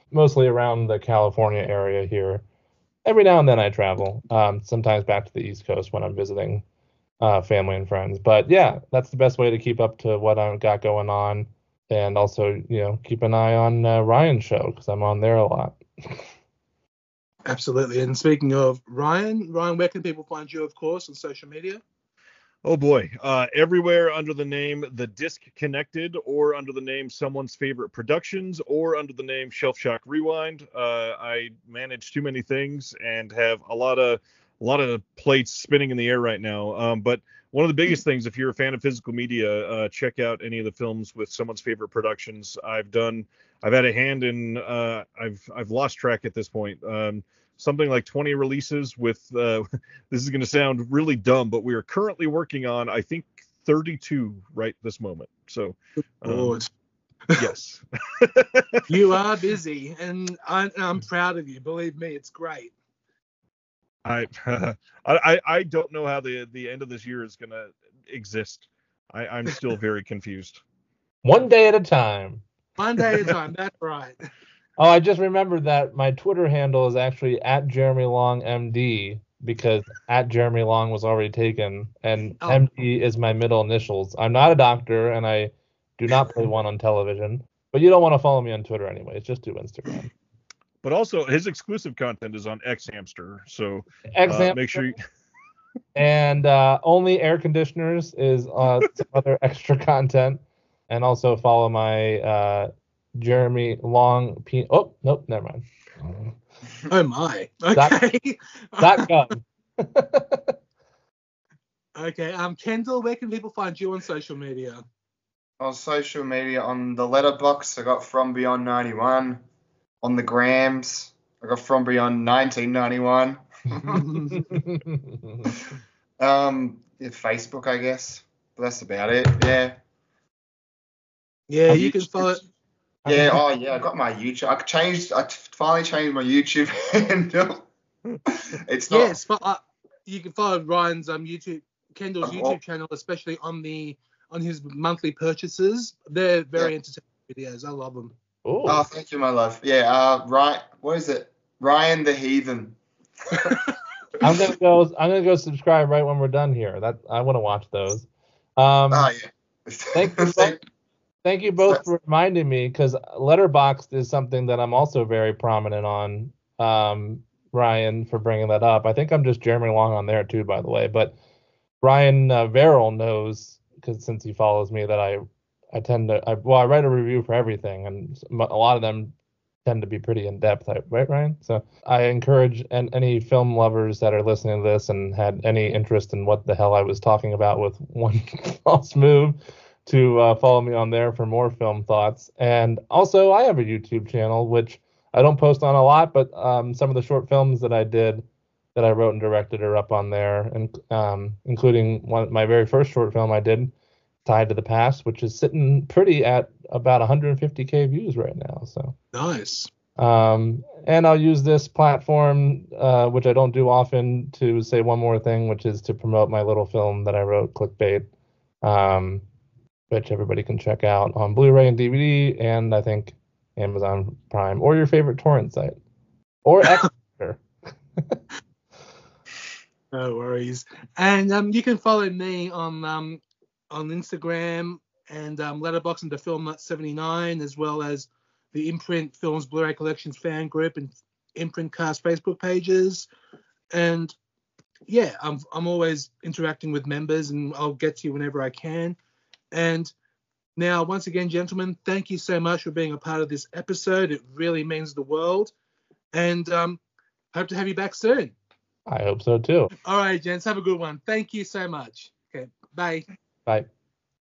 [SPEAKER 2] mostly around the California area here. Every now and then I travel, um, sometimes back to the East Coast when I'm visiting uh, family and friends. But yeah, that's the best way to keep up to what I've got going on. And also, you know, keep an eye on uh, Ryan's show because I'm on there a lot.
[SPEAKER 1] Absolutely. And speaking of Ryan, Ryan, where can people find you, of course, on social media?
[SPEAKER 4] Oh boy, uh, everywhere under the name The Disc Connected, or under the name Someone's Favorite Productions, or under the name Shelf Shock Rewind. Uh, I manage too many things and have a lot of a lot of plates spinning in the air right now. Um, but one of the biggest things, if you're a fan of physical media, uh, check out any of the films with Someone's Favorite Productions. I've done, I've had a hand in, uh, I've I've lost track at this point. Um, something like twenty releases with, uh, this is going to sound really dumb, but we are currently working on, I think, thirty-two right this moment. So, um, yes.
[SPEAKER 1] You are busy, and I, I'm proud of you. Believe me, it's great.
[SPEAKER 4] I, I, I don't know how the, the end of this year is going to exist. I, I'm still very confused.
[SPEAKER 2] One day at a time.
[SPEAKER 1] One day at a time, that's right.
[SPEAKER 2] Oh, I just remembered that my Twitter handle is actually at Jeremy Long M D because at Jeremy Long was already taken, and oh. M D is my middle initials. I'm not a doctor, and I do not play one on television. But you don't want to follow me on Twitter anyway. Just do Instagram.
[SPEAKER 4] But also, his exclusive content is on X Hamster, so
[SPEAKER 2] uh,
[SPEAKER 4] make sure you...
[SPEAKER 2] And uh, Only Air Conditioners is uh, some other extra content. And also follow my... Uh, Jeremy Long P. Oh, nope, never mind.
[SPEAKER 1] Oh my. Okay.
[SPEAKER 2] Dot gum.
[SPEAKER 1] Okay. Um, Kendall, where can people find you on social media?
[SPEAKER 3] On social media, on the letterbox, I got From Beyond ninety-one. On the grams, I got From Beyond nineteen ninety-one. um, yeah, Facebook, I guess. But that's about it. Yeah.
[SPEAKER 1] Yeah, you can follow.
[SPEAKER 3] Yeah, oh yeah, I got my YouTube. I changed. I finally changed my YouTube handle. It's not.
[SPEAKER 1] Yes, but uh, you can follow Ryan's um YouTube, Kendall's
[SPEAKER 3] Oh.
[SPEAKER 1] YouTube channel, especially on the on his monthly purchases. They're very
[SPEAKER 3] Yeah.
[SPEAKER 1] entertaining videos. I love them.
[SPEAKER 2] Ooh.
[SPEAKER 3] Oh, thank you, my love. Yeah, uh, right. What is it? Ryan the Heathen.
[SPEAKER 2] I'm gonna go. I'm gonna go subscribe right when we're done here. That I want to watch those. Um,
[SPEAKER 3] Oh yeah.
[SPEAKER 2] Thank you. Both, thank you both for reminding me, because Letterboxd is something that I'm also very prominent on. Um, Ryan, for bringing that up. I think I'm just Jeremy Long on there too, by the way. But Ryan uh, Verrill knows, because since he follows me, that I I tend to I, well I write a review for everything, and a lot of them tend to be pretty in depth, right, Ryan? So I encourage and any film lovers that are listening to this and had any interest in what the hell I was talking about with One False Move to uh, follow me on there for more film thoughts. And also, I have a YouTube channel, which I don't post on a lot, but um, some of the short films that I did, that I wrote and directed, are up on there, and um, including one my very first short film I did, Tied to the Past, which is sitting pretty at about one hundred fifty K views right now. So
[SPEAKER 1] nice.
[SPEAKER 2] Um, and I'll use this platform, uh, which I don't do often, to say one more thing, which is to promote my little film that I wrote, Clickbait, um, which everybody can check out on Blu-ray and D V D, and I think Amazon Prime, or your favorite torrent site, or Xhamster.
[SPEAKER 1] No worries. And um, you can follow me on um, on Instagram and um, Letterboxd and the Film Nut seventy-nine, as well as the Imprint Films Blu-ray Collections fan group and Imprint Cast Facebook pages. And yeah, I'm I'm always interacting with members, and I'll get to you whenever I can. And now, once again, gentlemen, thank you so much for being a part of this episode. It really means the world. And um, hope to have you back soon.
[SPEAKER 2] I hope so too.
[SPEAKER 1] All right, gents, have a good one. Thank you so much. Okay, bye.
[SPEAKER 2] Bye.